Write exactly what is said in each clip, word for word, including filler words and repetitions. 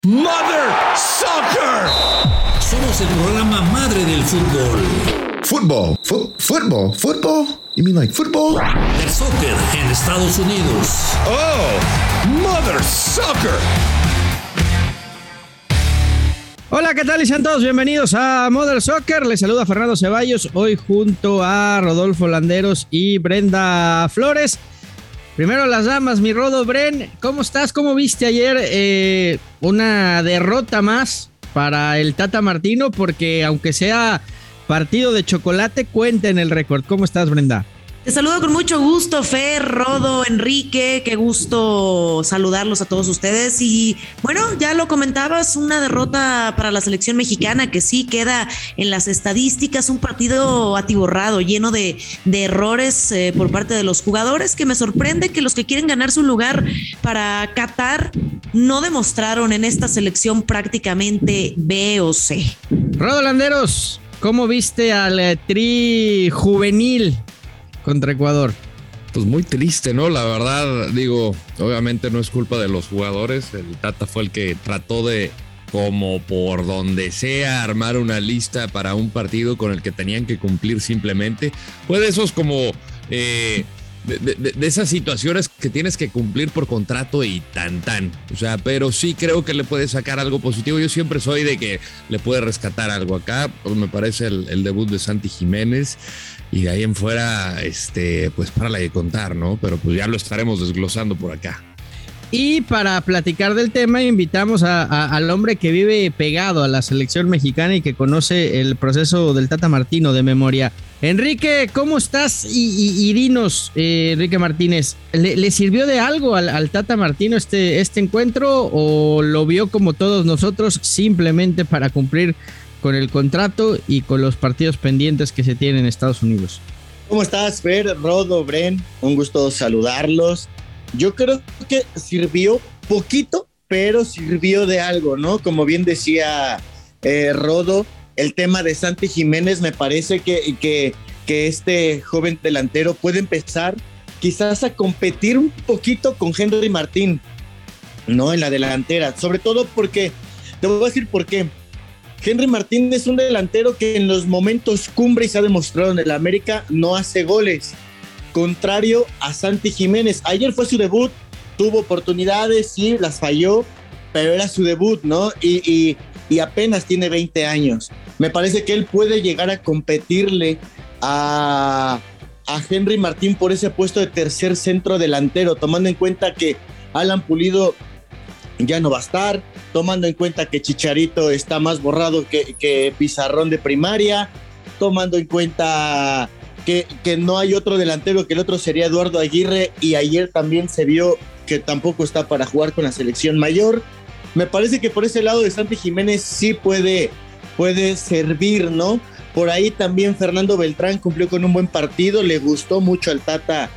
Mother Soccer. Somos el programa madre del fútbol. Fútbol, fu- fútbol, fútbol. You mean like football? El soccer en Estados Unidos. Oh, Mother Soccer. Hola, ¿qué tal? Y sean todos bienvenidos a Mother Soccer. Les saluda Fernando Ceballos, hoy junto a Rodolfo Landeros y Brenda Flores. Primero las damas, mi Rodo. Bren, ¿cómo estás? ¿Cómo viste ayer eh, una derrota más para el Tata Martino? Porque aunque sea partido de chocolate, cuenta en el récord. ¿Cómo estás, Brenda? Te saludo con mucho gusto, Fer, Rodo, Enrique, qué gusto saludarlos a todos ustedes. Y bueno, ya lo comentabas, una derrota para la selección mexicana que sí queda en las estadísticas, un partido atiborrado, lleno de, de errores eh, por parte de los jugadores, que me sorprende que los que quieren ganarse un lugar para Qatar no demostraron en esta selección prácticamente B o C. Rodo Landeros, ¿cómo viste al eh, tri juvenil contra Ecuador? Pues muy triste, ¿no? La verdad, digo, obviamente no es culpa de los jugadores. El Tata fue el que trató de, como por donde sea, armar una lista para un partido con el que tenían que cumplir simplemente. Fue de esos como... Eh, de, de, de esas situaciones que tienes que cumplir por contrato y tan tan. O sea, pero sí creo que le puede sacar algo positivo. Yo siempre soy de que le puede rescatar algo acá. Pues me parece el, el debut de Santi Jiménez. Y de ahí en fuera, este, pues para la de contar, ¿no? Pero pues ya lo estaremos desglosando por acá. Y para platicar del tema, invitamos a, a, al hombre que vive pegado a la selección mexicana y que conoce el proceso del Tata Martino de memoria. Enrique, ¿cómo estás? Y, y, y dinos, eh, Enrique Martínez, ¿le, ¿le sirvió de algo al, al Tata Martino este, este encuentro o lo vio como todos nosotros simplemente para cumplir con el contrato y con los partidos pendientes que se tienen en Estados Unidos? ¿Cómo estás, Fer, Rodo, Bren? Un gusto saludarlos. Yo creo que sirvió poquito, pero sirvió de algo, ¿no? Como bien decía eh, Rodo, el tema de Santi Jiménez, me parece que, que, que este joven delantero puede empezar quizás a competir un poquito con Henry Martín, ¿no? En la delantera, sobre todo porque, te voy a decir por qué. Henry Martín es un delantero que en los momentos cumbre, y se ha demostrado en el América, no hace goles. Contrario a Santi Jiménez. Ayer fue su debut, tuvo oportunidades, sí, las falló, pero era su debut, ¿no? Y, y, y apenas tiene veinte años. Me parece que él puede llegar a competirle a, a Henry Martín por ese puesto de tercer centro delantero, tomando en cuenta que Alan Pulido ya no va a estar, tomando en cuenta que Chicharito está más borrado que, que Pizarrón de primaria, tomando en cuenta que, que no hay otro delantero, que el otro sería Eduardo Aguirre, y ayer también se vio que tampoco está para jugar con la selección mayor. Me parece que por ese lado de Santi Jiménez sí puede, puede servir, ¿no? Por ahí también Fernando Beltrán cumplió con un buen partido, le gustó mucho al Tata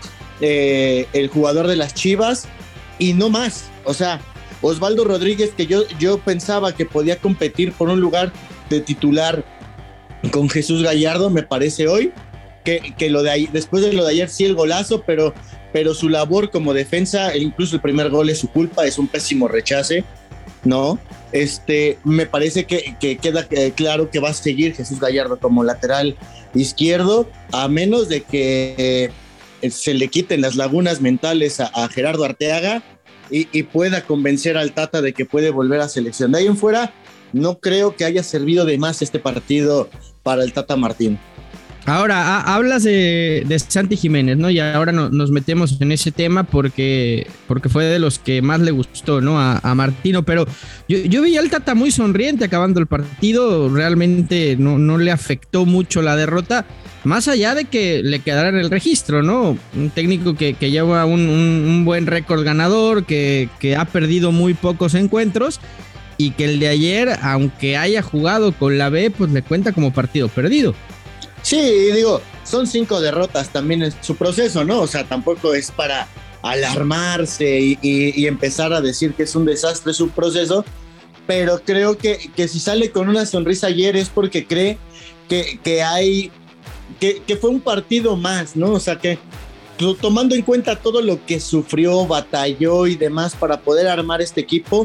eh, el jugador de las Chivas, y no más. O sea, Osvaldo Rodríguez, que yo, yo pensaba que podía competir por un lugar de titular con Jesús Gallardo, me parece hoy, que, que lo de ahí, después de lo de ayer sí el golazo, pero, pero su labor como defensa, incluso el primer gol es su culpa, es un pésimo rechace, ¿no? Este, me parece que, que queda claro que va a seguir Jesús Gallardo como lateral izquierdo, a menos de que eh, se le quiten las lagunas mentales a, a Gerardo Arteaga, Y, y pueda convencer al Tata de que puede volver a selección. De ahí en fuera, no creo que haya servido de más este partido para el Tata Martino. Ahora, ha, hablas de, de Santi Jiménez, ¿no? Y ahora no, nos metemos en ese tema porque, porque fue de los que más le gustó, ¿no? A, a Martino, pero yo, yo vi al Tata muy sonriente acabando el partido, realmente no, no le afectó mucho la derrota, más allá de que le quedara en el registro, ¿no? Un técnico que, que lleva un, un, un buen récord ganador, que, que ha perdido muy pocos encuentros y que el de ayer, aunque haya jugado con la B, pues le cuenta como partido perdido. Sí, digo, son cinco derrotas también en su proceso, ¿no? O sea, tampoco es para alarmarse y, y, y empezar a decir que es un desastre su proceso, pero creo que, que si sale con una sonrisa ayer es porque cree que, que hay... Que, que fue un partido más, ¿no? O sea, que tomando en cuenta todo lo que sufrió, batalló y demás para poder armar este equipo,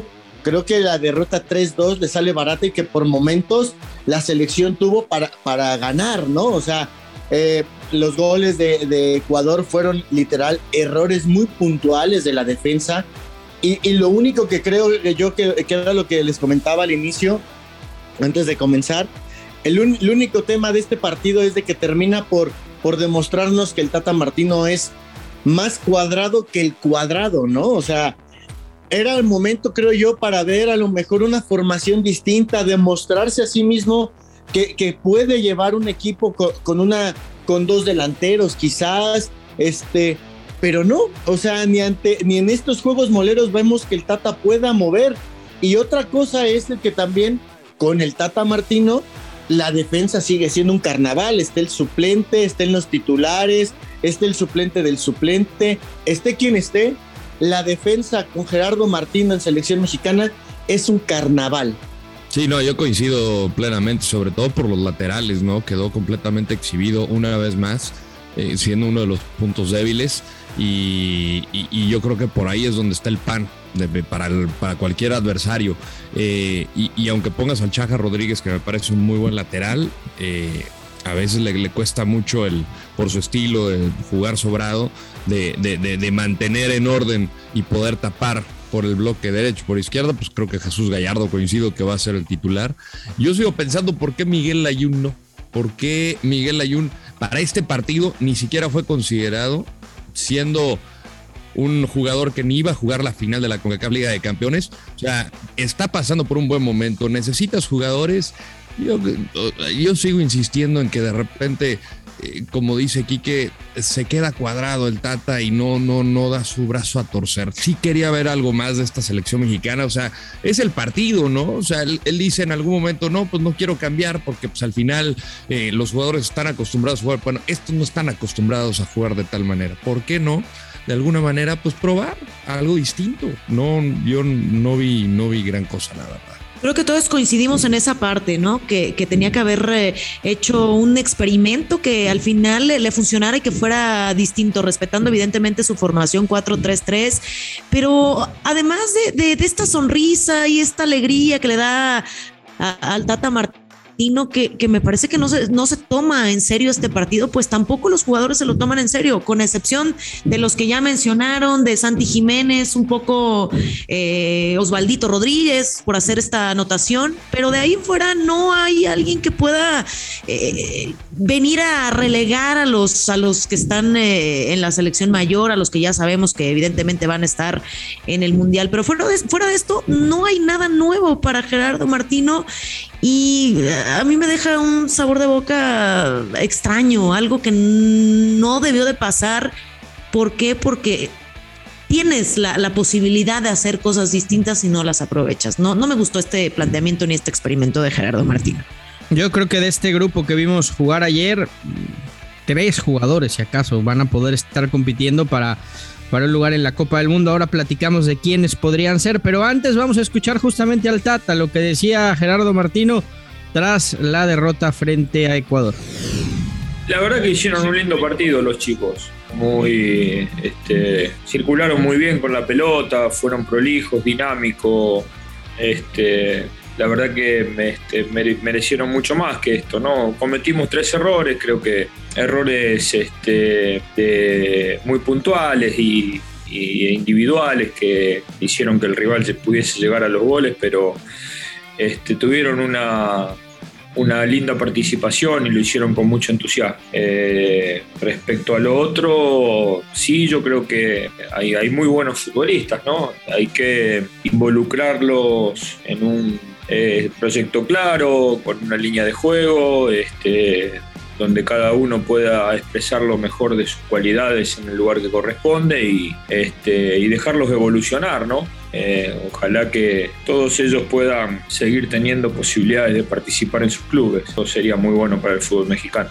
creo que la derrota tres dos le sale barata y que por momentos la selección tuvo para, para ganar, ¿no? O sea, eh, los goles de, de Ecuador fueron literal errores muy puntuales de la defensa y, y lo único que creo yo que, que era lo que les comentaba al inicio, antes de comenzar, el, un, el único tema de este partido es de que termina por, por demostrarnos que el Tata Martino es más cuadrado que el cuadrado, ¿no? O sea, era el momento, creo yo, para ver a lo mejor una formación distinta, demostrarse a sí mismo que, que puede llevar un equipo con, con, una, con dos delanteros quizás, este, pero no, o sea, ni, ante, ni en estos juegos moleros vemos que el Tata pueda mover. Y otra cosa es el que también con el Tata Martino la defensa sigue siendo un carnaval, está el suplente, está en los titulares, está el suplente del suplente, esté quien esté, la defensa con Gerardo Martino en selección mexicana es un carnaval. Sí, no, yo coincido plenamente, sobre todo por los laterales, ¿no? Quedó completamente exhibido una vez más, eh, siendo uno de los puntos débiles y, y, y yo creo que por ahí es donde está el pan de, para, el, para cualquier adversario. Eh, y, y aunque pongas al Chaja Rodríguez, que me parece un muy buen lateral, eh, a veces le, le cuesta mucho el, por su estilo de jugar sobrado, de, de, de, de mantener en orden y poder tapar por el bloque derecho, por izquierda, pues creo que Jesús Gallardo, coincido que va a ser el titular. Yo sigo pensando por qué Miguel Layún no, por qué Miguel Layún para este partido ni siquiera fue considerado, siendo un jugador que ni iba a jugar la final de la CONCACAF Liga de Campeones. O sea, está pasando por un buen momento, necesitas jugadores. Yo, yo sigo insistiendo en que de repente, eh, como dice Quique, se queda cuadrado el Tata y no, no, no da su brazo a torcer. Sí quería ver algo más de esta selección mexicana, o sea, es el partido, ¿no? O sea, él, él dice en algún momento, no, pues no quiero cambiar porque pues al final eh, los jugadores están acostumbrados a jugar. Bueno, estos no están acostumbrados a jugar de tal manera. ¿Por qué no? De alguna manera, pues probar algo distinto. No, yo no vi, no vi gran cosa, la verdad. Creo que todos coincidimos en esa parte, ¿no? Que, que tenía que haber eh, hecho un experimento que al final le, le funcionara y que fuera distinto, respetando evidentemente su formación cuatro tres tres, pero además de, de, de esta sonrisa y esta alegría que le da a, al Tata Martino, Que, que me parece que no se, no se toma en serio este partido, pues tampoco los jugadores se lo toman en serio, con excepción de los que ya mencionaron, de Santi Jiménez, un poco eh, Osvaldito Rodríguez por hacer esta anotación, pero de ahí en fuera no hay alguien que pueda eh, venir a relegar a los, a los que están eh, en la selección mayor, a los que ya sabemos que evidentemente van a estar en el Mundial, pero fuera de, fuera de esto no hay nada nuevo para Gerardo Martino. Y a mí me deja un sabor de boca extraño, algo que no debió de pasar. ¿Por qué? Porque tienes la, la posibilidad de hacer cosas distintas y no las aprovechas. No, no me gustó este planteamiento ni este experimento de Gerardo Martino. Yo creo que de este grupo que vimos jugar ayer, tres jugadores, si acaso, van a poder estar compitiendo para... para un lugar en la Copa del Mundo. Ahora platicamos de quiénes podrían ser, pero antes vamos a escuchar justamente al Tata, lo que decía Gerardo Martino tras la derrota frente a Ecuador. La verdad que hicieron un lindo partido los chicos, muy este, circularon muy bien con la pelota, fueron prolijos, dinámicos, este, la verdad que me, este, merecieron mucho más que esto, ¿no? Cometimos tres errores, creo que errores este, de, muy puntuales y, y individuales que hicieron que el rival se pudiese llegar a los goles, pero este, tuvieron una, una linda participación y lo hicieron con mucho entusiasmo. Eh, respecto a lo otro, sí, yo creo que hay, hay muy buenos futbolistas, ¿no? Hay que involucrarlos en un eh, proyecto claro, con una línea de juego, este, donde cada uno pueda expresar lo mejor de sus cualidades en el lugar que corresponde y, este, y dejarlos evolucionar, ¿no? Eh, ojalá que todos ellos puedan seguir teniendo posibilidades de participar en sus clubes. Eso sería muy bueno para el fútbol mexicano.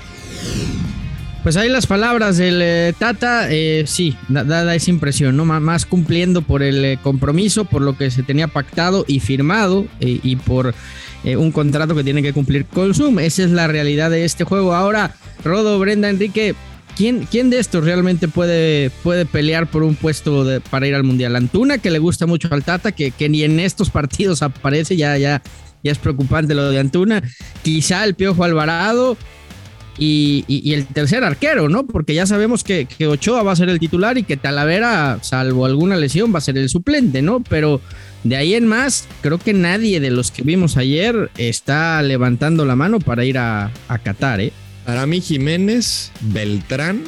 Pues ahí las palabras del eh, Tata, eh, sí, da, da esa impresión, ¿no? M- más cumpliendo por el eh, compromiso, por lo que se tenía pactado y firmado eh, y por eh, un contrato que tiene que cumplir con Zoom. Esa es la realidad de este juego. Ahora, Rodo, Brenda, Enrique, ¿quién, quién de estos realmente puede, puede pelear por un puesto de, para ir al Mundial? Antuna, que le gusta mucho al Tata, que, que ni en estos partidos aparece, ya, ya, ya es preocupante lo de Antuna. Quizá el Piojo Alvarado y, y, y el tercer arquero, ¿no? Porque ya sabemos que, que Ochoa va a ser el titular y que Talavera, salvo alguna lesión, va a ser el suplente, ¿no? Pero de ahí en más, creo que nadie de los que vimos ayer está levantando la mano para ir a, a Qatar, ¿eh? Para mí, Jiménez, Beltrán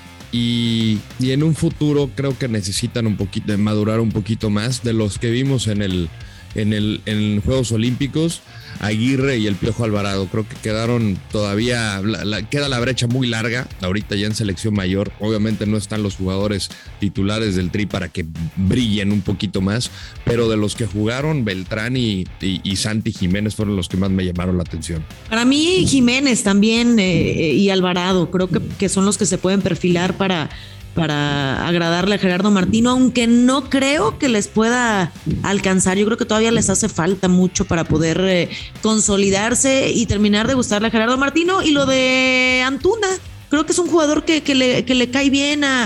y, y en un futuro creo que necesitan un poquito, madurar un poquito más de los que vimos en el, en el en Juegos Olímpicos. Aguirre y el Piojo Alvarado, creo que quedaron todavía, la, la, queda la brecha muy larga, ahorita ya en selección mayor, obviamente no están los jugadores titulares del Tri para que brillen un poquito más, pero de los que jugaron, Beltrán y, y, y Santi Jiménez fueron los que más me llamaron la atención. Para mí Jiménez también eh, y Alvarado, creo que, que son los que se pueden perfilar para... para agradarle a Gerardo Martino, aunque no creo que les pueda alcanzar. Yo creo que todavía les hace falta mucho para poder eh, consolidarse y terminar de gustarle a Gerardo Martino. Y lo de Antuna, creo que es un jugador que, que, le, que le cae bien a,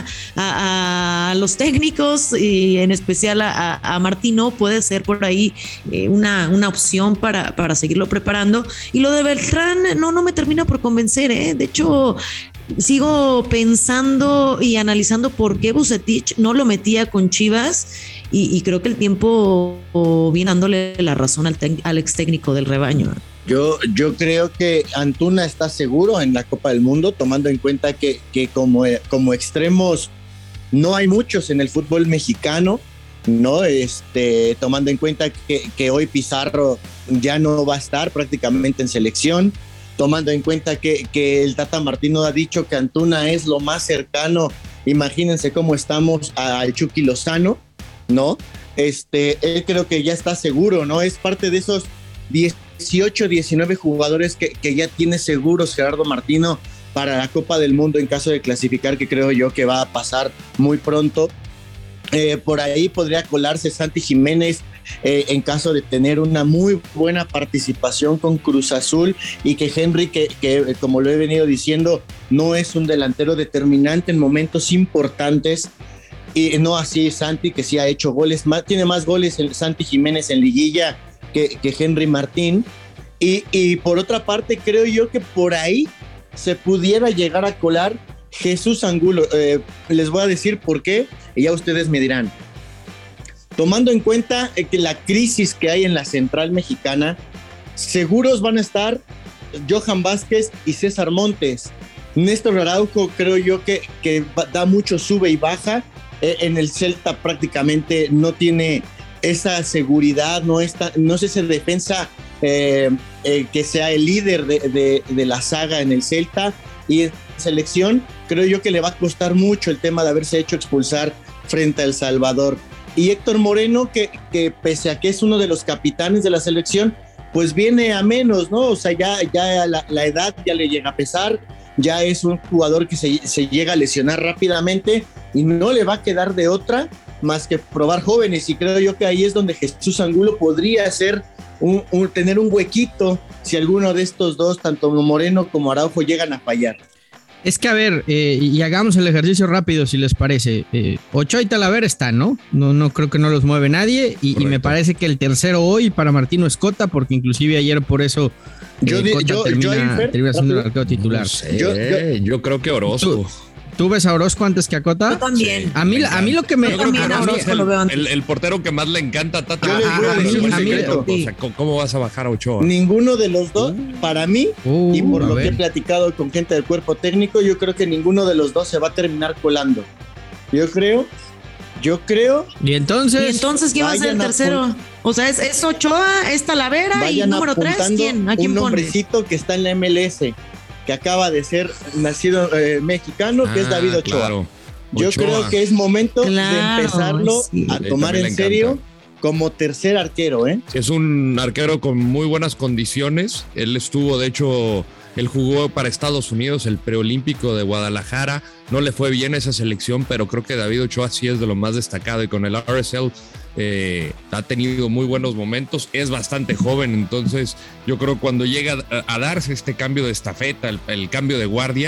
a, a los técnicos y en especial a, a Martino. Puede ser por ahí eh, una, una opción para, para seguirlo preparando. Y lo de Beltrán no, no me termina por convencer, ¿eh? De hecho, sigo pensando y analizando por qué Vucetich no lo metía con Chivas y, y creo que el tiempo viene dándole la razón al, te- al ex técnico del rebaño. Yo, yo creo que Antuna está seguro en la Copa del Mundo, tomando en cuenta que, que como, como extremos no hay muchos en el fútbol mexicano, ¿no? Este, tomando en cuenta que, que hoy Pizarro ya no va a estar prácticamente en selección, tomando en cuenta que, que el Tata Martino ha dicho que Antuna es lo más cercano, imagínense cómo estamos al Chucky Lozano, ¿no? Este, él creo que ya está seguro, ¿no? Es parte de esos dieciocho, diecinueve jugadores que, que ya tiene seguros Gerardo Martino para la Copa del Mundo en caso de clasificar, que creo yo que va a pasar muy pronto. Eh, por ahí podría colarse Santi Jiménez eh, en caso de tener una muy buena participación con Cruz Azul y que Henry, que, que como lo he venido diciendo, no es un delantero determinante en momentos importantes, y no así Santi, que sí ha hecho goles, más, tiene más goles el Santi Jiménez en liguilla que, que Henry Martín, y, y por otra parte creo yo que por ahí se pudiera llegar a colar Jesús Angulo. Eh, les voy a decir por qué y ya ustedes me dirán. Tomando en cuenta que la crisis que hay en la central mexicana, seguros van a estar Johan Vázquez y César Montes. Néstor Araujo creo yo que, que da mucho sube y baja. Eh, en el Celta prácticamente no tiene esa seguridad, no, está, no es esa defensa eh, eh, que sea el líder de, de, de la saga en el Celta. Y en selección creo yo que le va a costar mucho el tema de haberse hecho expulsar frente a El Salvador. Y Héctor Moreno, que, que pese a que es uno de los capitanes de la selección, pues viene a menos, ¿no? O sea, ya, ya la, la edad ya le llega a pesar, ya es un jugador que se, se llega a lesionar rápidamente y no le va a quedar de otra más que probar jóvenes. Y creo yo que ahí es donde Jesús Angulo podría ser un, un, tener un huequito si alguno de estos dos, tanto Moreno como Araujo, llegan a fallar. Es que a ver, eh, y hagamos el ejercicio rápido si les parece. Eh, Ochoa y Talavera están, ¿no? No, no creo que no los mueve nadie. Y, y me parece que el tercero hoy para Martino es Cota, porque inclusive ayer por eso eh, yo, Cota yo, termina, yo, Infer, termina siendo el arquero titular. No sé, yo, yo, yo creo que Orozco. ¿Tú, ¿Tú ves a Orozco antes que a Cota? Yo también. A mí, a mí lo que me... Yo también a Orozco lo veo antes. El, el portero que más le encanta a Tata. Yo les voy a decir un secreto. O sea, ¿cómo vas a bajar a Ochoa? Ninguno de los dos, para mí, Uh, y por a lo ver. que he platicado con gente del cuerpo técnico, yo creo que ninguno de los dos se va a terminar colando. Yo creo, yo creo, Y entonces... Y entonces, ¿quién va a ser el vayan tercero? apun- O sea, es, es Ochoa, es Talavera y vayan número tres, apuntando ¿quién? ¿A quién un pones? nombrecito que está en la M L S, que acaba de ser nacido eh, mexicano, que es Ah, David Ochoa. claro. Yo Ochoa. creo que es momento Claro, de empezarlo sí. a Sí, tomar también le en serio encanta. como tercer arquero, ¿eh? Es un arquero con muy buenas condiciones. Él estuvo, de hecho, él jugó para Estados Unidos, el preolímpico de Guadalajara. No le fue bien esa selección, pero creo que David Ochoa sí es de lo más destacado. Y con el R S L eh, ha tenido muy buenos momentos. Es bastante joven, entonces yo creo que cuando llega a, a darse este cambio de estafeta, el, el cambio de guardia,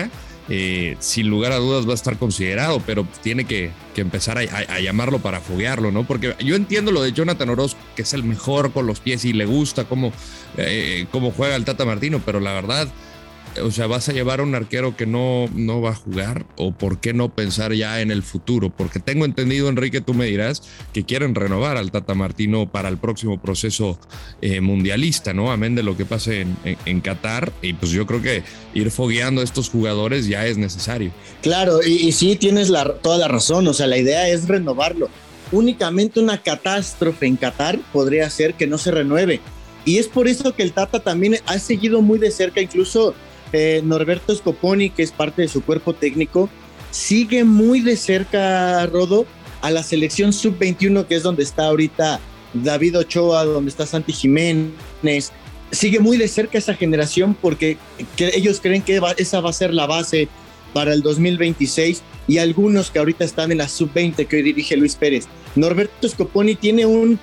eh, sin lugar a dudas va a estar considerado, pero tiene que, que empezar a, a, a llamarlo para foguearlo, ¿no? Porque yo entiendo lo de Jonathan Orozco, que es el mejor con los pies y le gusta cómo, eh, cómo juega el Tata Martino, pero la verdad, o sea, vas a llevar a un arquero que no, no va a jugar, o por qué no pensar ya en el futuro, porque tengo entendido, Enrique, tú me dirás que quieren renovar al Tata Martino para el próximo proceso eh, mundialista, ¿no? Amén de lo que pase en, en, en Qatar, y pues yo creo que ir fogueando a estos jugadores ya es necesario. Claro, y, y sí, tienes la, toda la razón, o sea, la idea es renovarlo. Únicamente una catástrofe en Qatar podría ser que no se renueve, y es por eso que el Tata también ha seguido muy de cerca, incluso Eh, Norberto Scoponi, que es parte de su cuerpo técnico, sigue muy de cerca, Rodo, a la selección sub veintiuno, que es donde está ahorita David Ochoa, donde está Santi Jiménez. Sigue muy de cerca esa generación porque que ellos creen que va, esa va a ser la base para el dos mil veintiséis, y algunos que ahorita están en la sub veinte que hoy dirige Luis Pérez. Norberto Scoponi tiene un,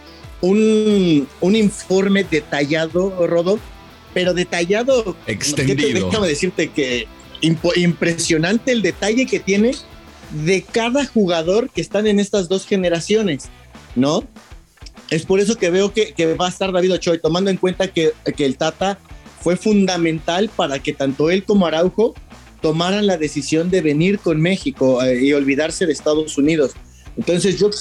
un, un informe detallado, Rodo, pero detallado, extendido. Déjame decirte que imp- impresionante el detalle que tiene de cada jugador que están en estas dos generaciones, ¿no? Es por eso que veo que, que va a estar David Ochoa, tomando en cuenta que, que el Tata fue fundamental para que tanto él como Araujo tomaran la decisión de venir con México eh, y olvidarse de Estados Unidos. Entonces yo...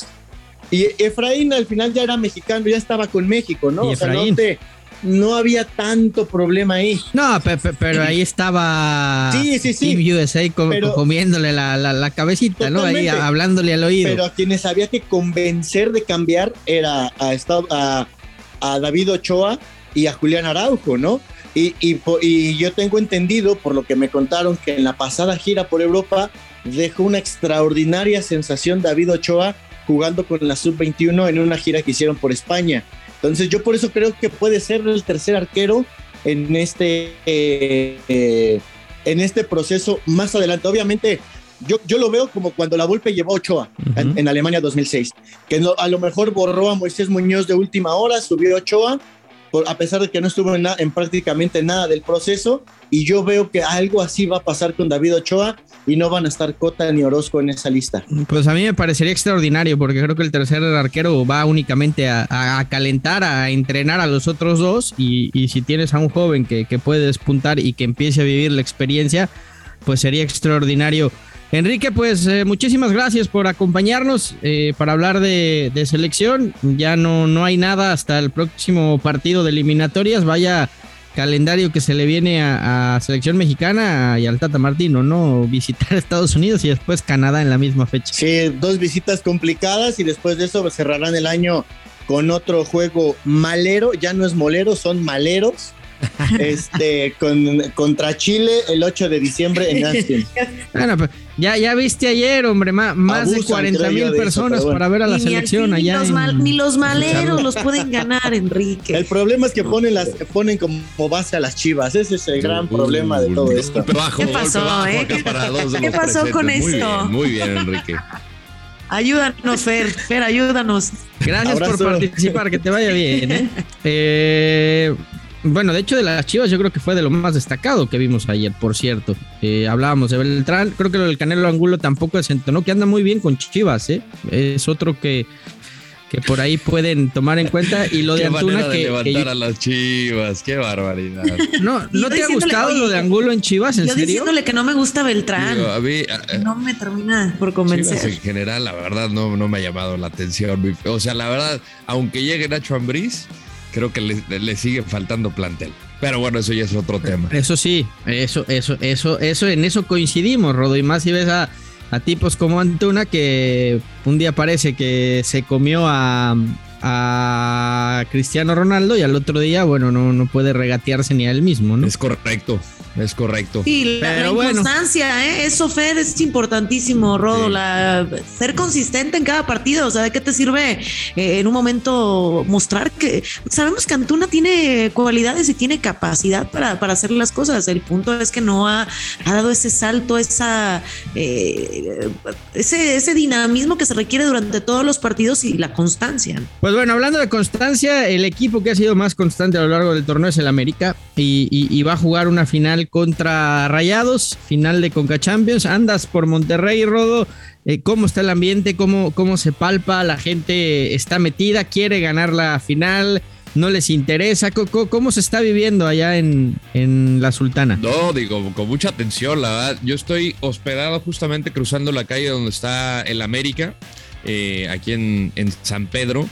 Y Efraín al final ya era mexicano, ya estaba con México, ¿no? Y o sea, Efraín. no te... No había tanto problema ahí. No, pe, pe, pero ahí estaba sí, sí, sí. Team U S A com, pero, comiéndole la, la, la cabecita, ¿no? Ahí hablándole al oído. Pero a quienes había que convencer de cambiar era a, a, a David Ochoa y a Julián Araujo, ¿no? Y, y, y yo tengo entendido, por lo que me contaron, que en la pasada gira por Europa dejó una extraordinaria sensación David Ochoa jugando con la sub veintiuno en una gira que hicieron por España. Entonces yo por eso creo que puede ser el tercer arquero en este, eh, eh, en este proceso más adelante. Obviamente yo, yo lo veo como cuando la Volpe llevó a Ochoa uh-huh. en, en Alemania dos mil seis, que no, a lo mejor borró a Moisés Muñoz de última hora, subió a Ochoa, por, a pesar de que no estuvo en, na, en prácticamente nada del proceso, y yo veo que algo así va a pasar con David Ochoa y no van a estar Cota ni Orozco en esa lista. Pues a mí me parecería extraordinario porque creo que el tercer arquero va únicamente a, a, a calentar, a entrenar a los otros dos, y, y si tienes a un joven que, que puede despuntar y que empiece a vivir la experiencia, pues sería extraordinario. Enrique, pues eh, muchísimas gracias por acompañarnos eh, para hablar de, de selección. Ya no, no hay nada hasta el próximo partido de eliminatorias. Vaya calendario que se le viene a, a selección mexicana y al Tata Martino, ¿no? Visitar Estados Unidos y después Canadá en la misma fecha. Sí, dos visitas complicadas y después de eso cerrarán el año con otro juego malero. Ya no es molero, son maleros. Este, con, contra Chile el ocho de diciembre en Austin. Bueno, pues ya, ya viste ayer, hombre, más, más Abusan, de cuarenta mil personas eso, bueno. para ver a la ni selección ni allá. Los en... mal, ni los maleros los pueden ganar, Enrique. El problema es que ponen, las, ponen como base a las Chivas. Ese es el gran uh, problema de todo esto. Bajo, ¿Qué pasó, bajo, eh? ¿Qué, ¿Qué pasó con muy esto? Bien, muy bien, Enrique. Ayúdanos, Fer, Fer, ayúdanos. Gracias Abrazo. por participar, que te vaya bien, ¿eh? eh Bueno, de hecho de las Chivas yo creo que fue de lo más destacado que vimos ayer, por cierto. Eh, hablábamos de Beltrán, creo que lo del Canelo Angulo tampoco desentonó, que anda muy bien con Chivas, ¿eh? Es otro que, que por ahí pueden tomar en cuenta. Y lo de Antuna de que... levantar que... a las Chivas, qué barbaridad. No, ¿no te ha gustado oye, lo de Angulo en Chivas, en yo serio? diciéndole que no me gusta Beltrán. Digo, a mí, a, no me termina por convencer. Chivas en general, la verdad, no, no me ha llamado la atención. O sea, la verdad, aunque llegue Nacho Ambriz, creo que le, le sigue faltando plantel. Pero bueno, eso ya es otro tema. Eso sí, eso, eso, eso, eso, en eso coincidimos, Rodo. Y más si ves a, a tipos como Antuna, que un día parece que se comió a, a Cristiano Ronaldo y al otro día, bueno, no, no puede regatearse ni a él mismo, ¿no? Es correcto. Es correcto. Sí, la, Pero la bueno. inconstancia, ¿eh? Eso, Fer, es importantísimo, Rodo. Sí. La, ser consistente en cada partido. O sea, ¿de qué te sirve eh, en un momento mostrar que sabemos que Antuna tiene cualidades y tiene capacidad para, para hacer las cosas? El punto es que no ha, ha dado ese salto, esa eh, ese, ese dinamismo que se requiere durante todos los partidos y la constancia. Pues Pues bueno, hablando de constancia, el equipo que ha sido más constante a lo largo del torneo es el América y, y, y va a jugar una final contra Rayados, final de Conca Champions. Andas por Monterrey, Rodo. Eh, ¿Cómo está el ambiente? ¿Cómo, cómo se palpa? ¿La gente está metida? ¿Quiere ganar la final? ¿No les interesa? ¿Cómo, cómo se está viviendo allá en, en la Sultana? No, digo, con mucha atención, la verdad. Yo estoy hospedado justamente cruzando la calle donde está el América, eh, aquí en, en San Pedro.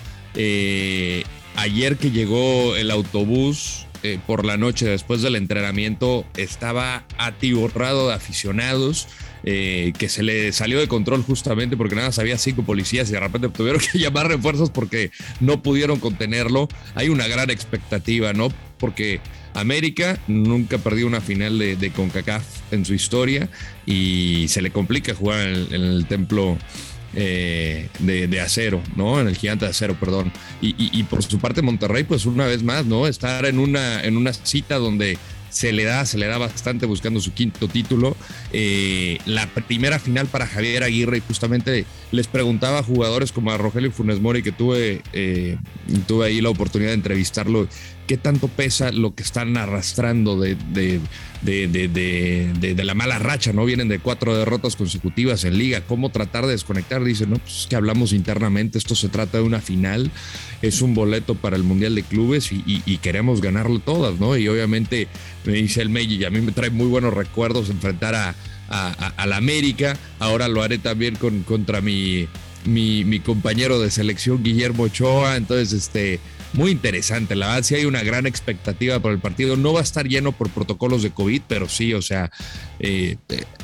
Eh, ayer que llegó el autobús eh, por la noche después del entrenamiento, estaba atiborrado de aficionados. Eh, que se le salió de control justamente porque nada más había cinco policías y de repente tuvieron que llamar refuerzos porque no pudieron contenerlo. Hay una gran expectativa, ¿no? Porque América nunca perdió una final de, de CONCACAF en su historia y se le complica jugar en el, en el templo eh, de, de acero, ¿no? En el gigante de acero, perdón. Y, y, y por su parte Monterrey, pues una vez más, ¿no? Estar en una, en una cita donde se le da, se le da bastante buscando su quinto título. Eh, la primera final para Javier Aguirre, y justamente les preguntaba a jugadores como a Rogelio Funes Mori, que tuve, eh, tuve ahí la oportunidad de entrevistarlo, qué tanto pesa lo que están arrastrando de, de, de, de, de, de, de la mala racha, ¿no? Vienen de cuatro derrotas consecutivas en liga, ¿cómo tratar de desconectar? Dicen, no, pues es que hablamos internamente, esto se trata de una final, es un boleto para el Mundial de Clubes y, y, y queremos ganarlo todas, ¿no? Y obviamente me dice el Meji, y a mí me trae muy buenos recuerdos enfrentar a, a, a, a la América. Ahora lo haré también con, contra mi, mi, mi compañero de selección, Guillermo Ochoa. Entonces, este, muy interesante. La verdad, sí hay una gran expectativa por el partido. No va a estar lleno por protocolos de COVID, pero sí, o sea, eh,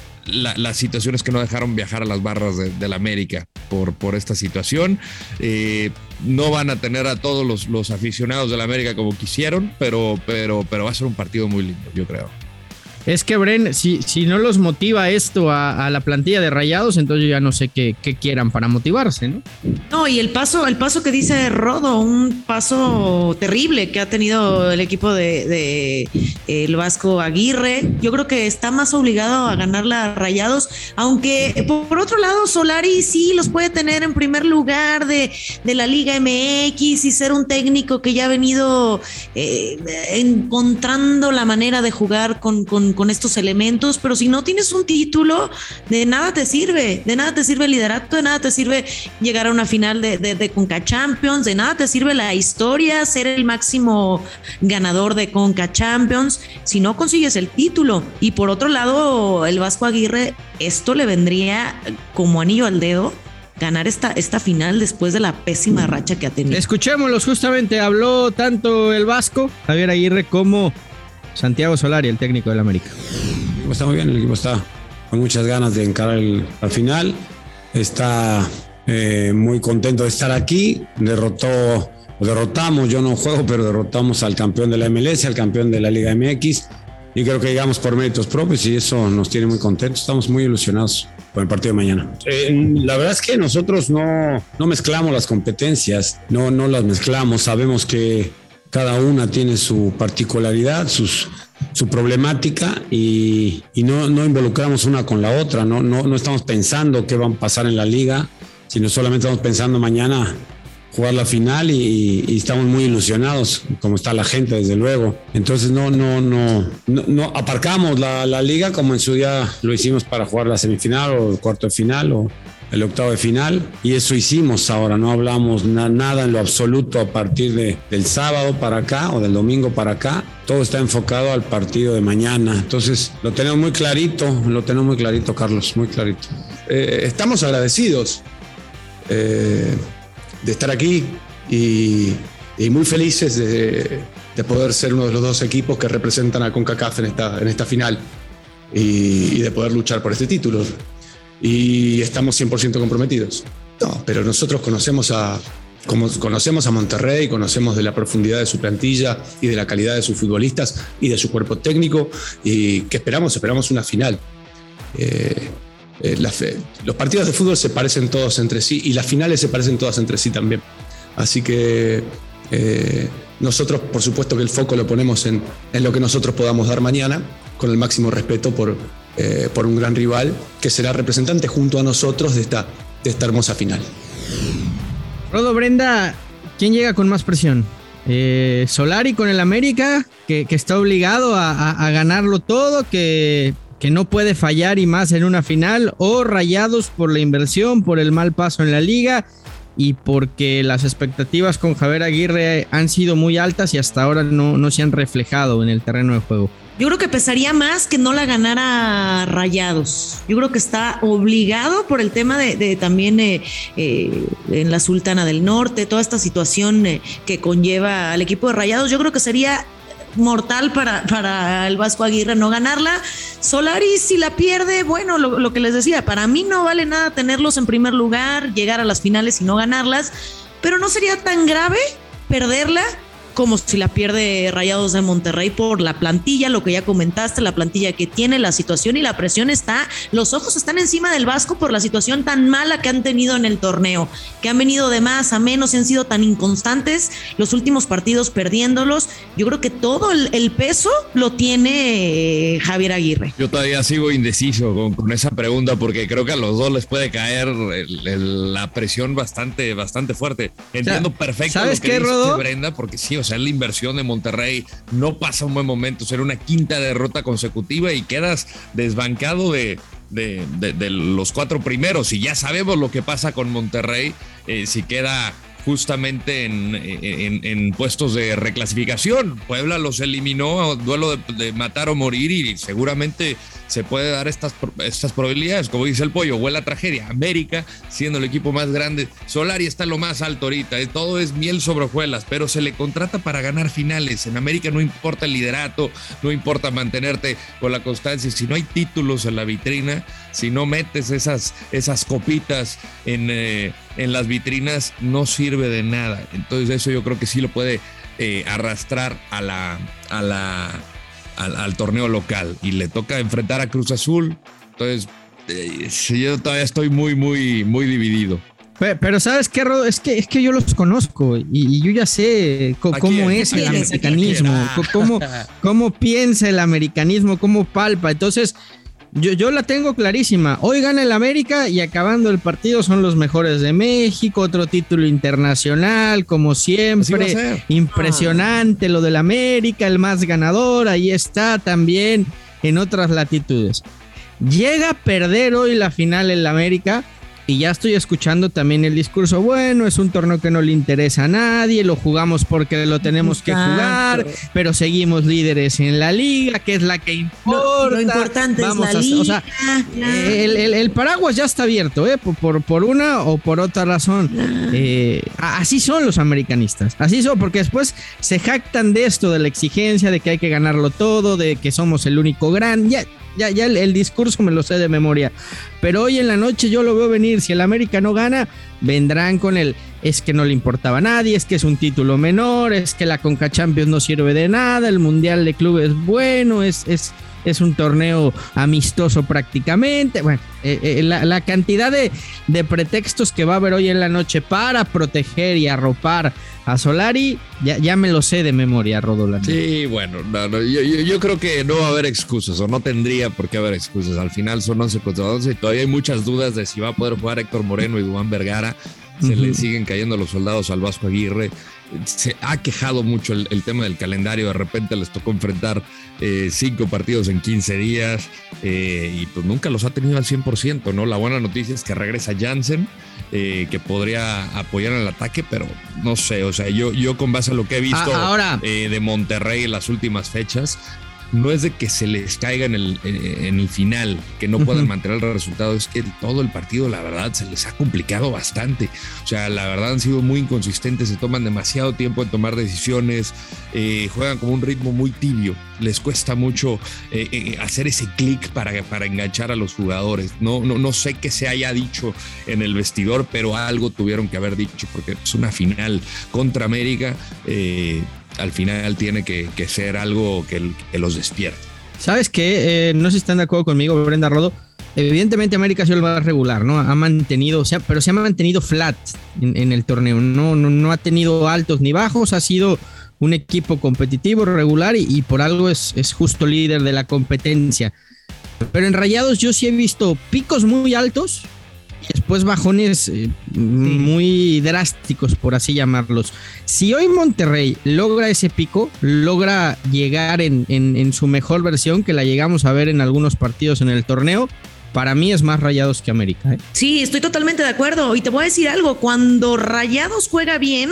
la, las situaciones que no dejaron viajar a las barras de, de la América por, por esta situación. Eh, no van a tener a todos los, los aficionados de la América como quisieron, pero, pero, pero va a ser un partido muy lindo, yo creo. Es que, Bren, si, si no los motiva esto a, a la plantilla de Rayados, entonces yo ya no sé qué, qué quieran para motivarse, ¿no? No, y el paso, el paso que dice Rodo, un paso terrible que ha tenido el equipo de, de el Vasco Aguirre. Yo creo que está más obligado a ganarle a Rayados, aunque por otro lado Solari sí los puede tener en primer lugar de, de la Liga M X y ser un técnico que ya ha venido eh, encontrando la manera de jugar con, con con estos elementos, pero si no tienes un título, de nada te sirve, de nada te sirve el liderato, de nada te sirve llegar a una final de, de, de Conca Champions, de nada te sirve la historia, ser el máximo ganador de Conca Champions, si no consigues el título. Y por otro lado, el Vasco Aguirre, esto le vendría como anillo al dedo, ganar esta, esta final después de la pésima racha que ha tenido. Escuchémoslos, justamente habló tanto el Vasco, Javier Aguirre, como Santiago Solari, el técnico del América. El equipo está muy bien, el equipo está con muchas ganas de encarar el, la final. Está eh, muy contento de estar aquí. Derrotó, o derrotamos, yo no juego, pero derrotamos al campeón de la M L S, al campeón de la Liga M X. Y creo que llegamos por méritos propios y eso nos tiene muy contentos. Estamos muy ilusionados con el partido de mañana. Eh, la verdad es que nosotros no, no mezclamos las competencias, no, no las mezclamos. Sabemos que cada una tiene su particularidad, sus, su problemática y, y no, no involucramos una con la otra, ¿no? No, no estamos pensando qué va a pasar en la liga, sino solamente estamos pensando mañana jugar la final y, y estamos muy ilusionados, como está la gente, desde luego. Entonces no, no, no, no, no aparcamos la, la liga como en su día lo hicimos para jugar la semifinal o el cuarto de final o el octavo de final, y eso hicimos ahora. No hablamos na- nada en lo absoluto a partir de, del sábado para acá o del domingo para acá. Todo está enfocado al partido de mañana. Entonces lo tenemos muy clarito, lo tenemos muy clarito, Carlos, muy clarito. Eh, estamos agradecidos eh, de estar aquí y, y muy felices de, de poder ser uno de los dos equipos que representan a CONCACAF en esta, en esta final y, y de poder luchar por este título. Y estamos cien por ciento comprometidos. No, pero nosotros conocemos a, como conocemos a Monterrey, conocemos de la profundidad de su plantilla y de la calidad de sus futbolistas y de su cuerpo técnico, y que esperamos, esperamos una final. Eh, eh, la fe, los partidos de fútbol se parecen todos entre sí y las finales se parecen todas entre sí también. Así que eh, nosotros, por supuesto que el foco lo ponemos en, en lo que nosotros podamos dar mañana, con el máximo respeto por... Eh, por un gran rival que será representante junto a nosotros de esta, de esta hermosa final. Rodo, Brenda, ¿Quién llega con más presión? Eh, Solari con el América, que, que está obligado a, a, a ganarlo todo, que, que no puede fallar y más en una final, o Rayados por la inversión, por el mal paso en la liga y porque las expectativas con Javier Aguirre han sido muy altas y hasta ahora no, no se han reflejado en el terreno de juego. Yo creo que pesaría más que no la ganara Rayados. Yo creo que está obligado por el tema de, de también eh, eh, en la Sultana del Norte, toda esta situación eh, que conlleva al equipo de Rayados. Yo creo que sería mortal para, para el Vasco Aguirre no ganarla. Solari, si la pierde, bueno, lo, lo que les decía, para mí no vale nada tenerlos en primer lugar, llegar a las finales y no ganarlas, pero no sería tan grave perderla como si la pierde Rayados de Monterrey por la plantilla, lo que ya comentaste, la plantilla que tiene, la situación y la presión está, los ojos están encima del Vasco por la situación tan mala que han tenido en el torneo, que han venido de más a menos y han sido tan inconstantes, los últimos partidos perdiéndolos. Yo creo que todo el, el peso lo tiene eh, Javier Aguirre. Yo todavía sigo indeciso con, con esa pregunta porque creo que a los dos les puede caer el, el, la presión bastante, bastante fuerte. Entiendo, o sea, perfecto ¿sabes lo que qué, dice Rodo? Brenda, porque sí, o sea, la inversión de Monterrey no pasa un buen momento, será una quinta derrota consecutiva y quedas desbancado de, de, de, de los cuatro primeros, y ya sabemos lo que pasa con Monterrey, eh, si queda justamente en, en, en puestos de reclasificación. Puebla los eliminó, duelo de, de matar o morir, y seguramente se puede dar estas, estas probabilidades. Como dice el Pollo, huele a tragedia. América, siendo el equipo más grande, Solari está en lo más alto ahorita, todo es miel sobre hojuelas, pero se le contrata para ganar finales. En América no importa el liderato, no importa mantenerte con la constancia, si no hay títulos en la vitrina, si no metes esas, esas copitas en, eh, en las vitrinas, no sirve de nada. Entonces eso yo creo que sí lo puede eh, arrastrar a la, a la, al, al torneo local, y le toca enfrentar a Cruz Azul. Entonces eh, yo todavía estoy muy, muy, muy dividido. Pero, pero ¿sabes qué, Rodo? Es que, es que yo los conozco y, y yo ya sé co- cómo es el americanismo, cómo, cómo piensa el americanismo, cómo palpa. Entonces, yo, yo la tengo clarísima. Hoy gana el América y acabando el partido son los mejores de México, otro título internacional, como siempre. Impresionante lo del América, el más ganador, ahí está también en otras latitudes. Llega a perder hoy la final en la América. Y ya estoy escuchando también el discurso, bueno, es un torneo que no le interesa a nadie, lo jugamos porque lo tenemos que jugar, pero seguimos líderes en la liga, que es la que importa. Lo, lo importante Vamos es la a, liga. O sea, el, el, el paraguas ya está abierto, ¿eh? por, por, por una o por otra razón. Eh, así son los americanistas, así son, porque después se jactan de esto, de la exigencia, de que hay que ganarlo todo, de que somos el único gran... Ya, Ya, ya el, el discurso me lo sé de memoria, pero hoy en la noche yo lo veo venir. Si el América no gana, vendrán con el es que no le importaba a nadie, es que es un título menor, es que la Conca Champions no sirve de nada, el Mundial de Clubes es bueno, es, es, es un torneo amistoso prácticamente. Bueno, eh, eh, la, la cantidad de, de pretextos que va a haber hoy en la noche para proteger y arropar a Solari, ya, ya me lo sé de memoria, Rodolfo. Sí, bueno, no, no, yo, yo, yo creo que no va a haber excusas, o no tendría por qué haber excusas. Al final son once contra once y todavía hay muchas dudas de si va a poder jugar Héctor Moreno y Duván Vergara. Se uh-huh. le siguen cayendo los soldados al Vasco Aguirre. Se ha quejado mucho el, el tema del calendario. De repente les tocó enfrentar eh, cinco partidos en quince días eh, y pues nunca los ha tenido al cien por ciento, ¿no? La buena noticia es que regresa Jansen, eh, que podría apoyar en el ataque, pero no sé, o sea, yo, yo con base a lo que he visto ah, ahora. Eh, de Monterrey en las últimas fechas, no es de que se les caiga en el, en el final, que no puedan uh-huh. mantener el resultado, es que todo el partido, la verdad, se les ha complicado bastante. O sea, la verdad han sido muy inconsistentes, se toman demasiado tiempo en tomar decisiones, eh, juegan como un ritmo muy tibio, les cuesta mucho eh, eh, hacer ese clic para, para enganchar a los jugadores. No, no, no sé qué se haya dicho en el vestidor, pero algo tuvieron que haber dicho, porque es una final contra América. Eh, al final tiene que, que ser algo que, que los despierte. ¿Sabes qué? Eh, no sé si están de acuerdo conmigo, Brenda, Rodo. Evidentemente América ha sido el más regular, ¿no? Ha mantenido, o sea, pero se ha mantenido flat en, en el torneo. No, no, no ha tenido altos ni bajos, ha sido un equipo competitivo, regular y, y por algo es, es justo líder de la competencia. Pero en Rayados yo sí he visto picos muy altos y después bajones eh, sí. muy drásticos, por así llamarlos. Si hoy Monterrey logra ese pico, logra llegar en, en, en su mejor versión, que la llegamos a ver en algunos partidos en el torneo, para mí es más Rayados que América. ¿eh? Sí, estoy totalmente de acuerdo. Y te voy a decir algo, cuando Rayados juega bien,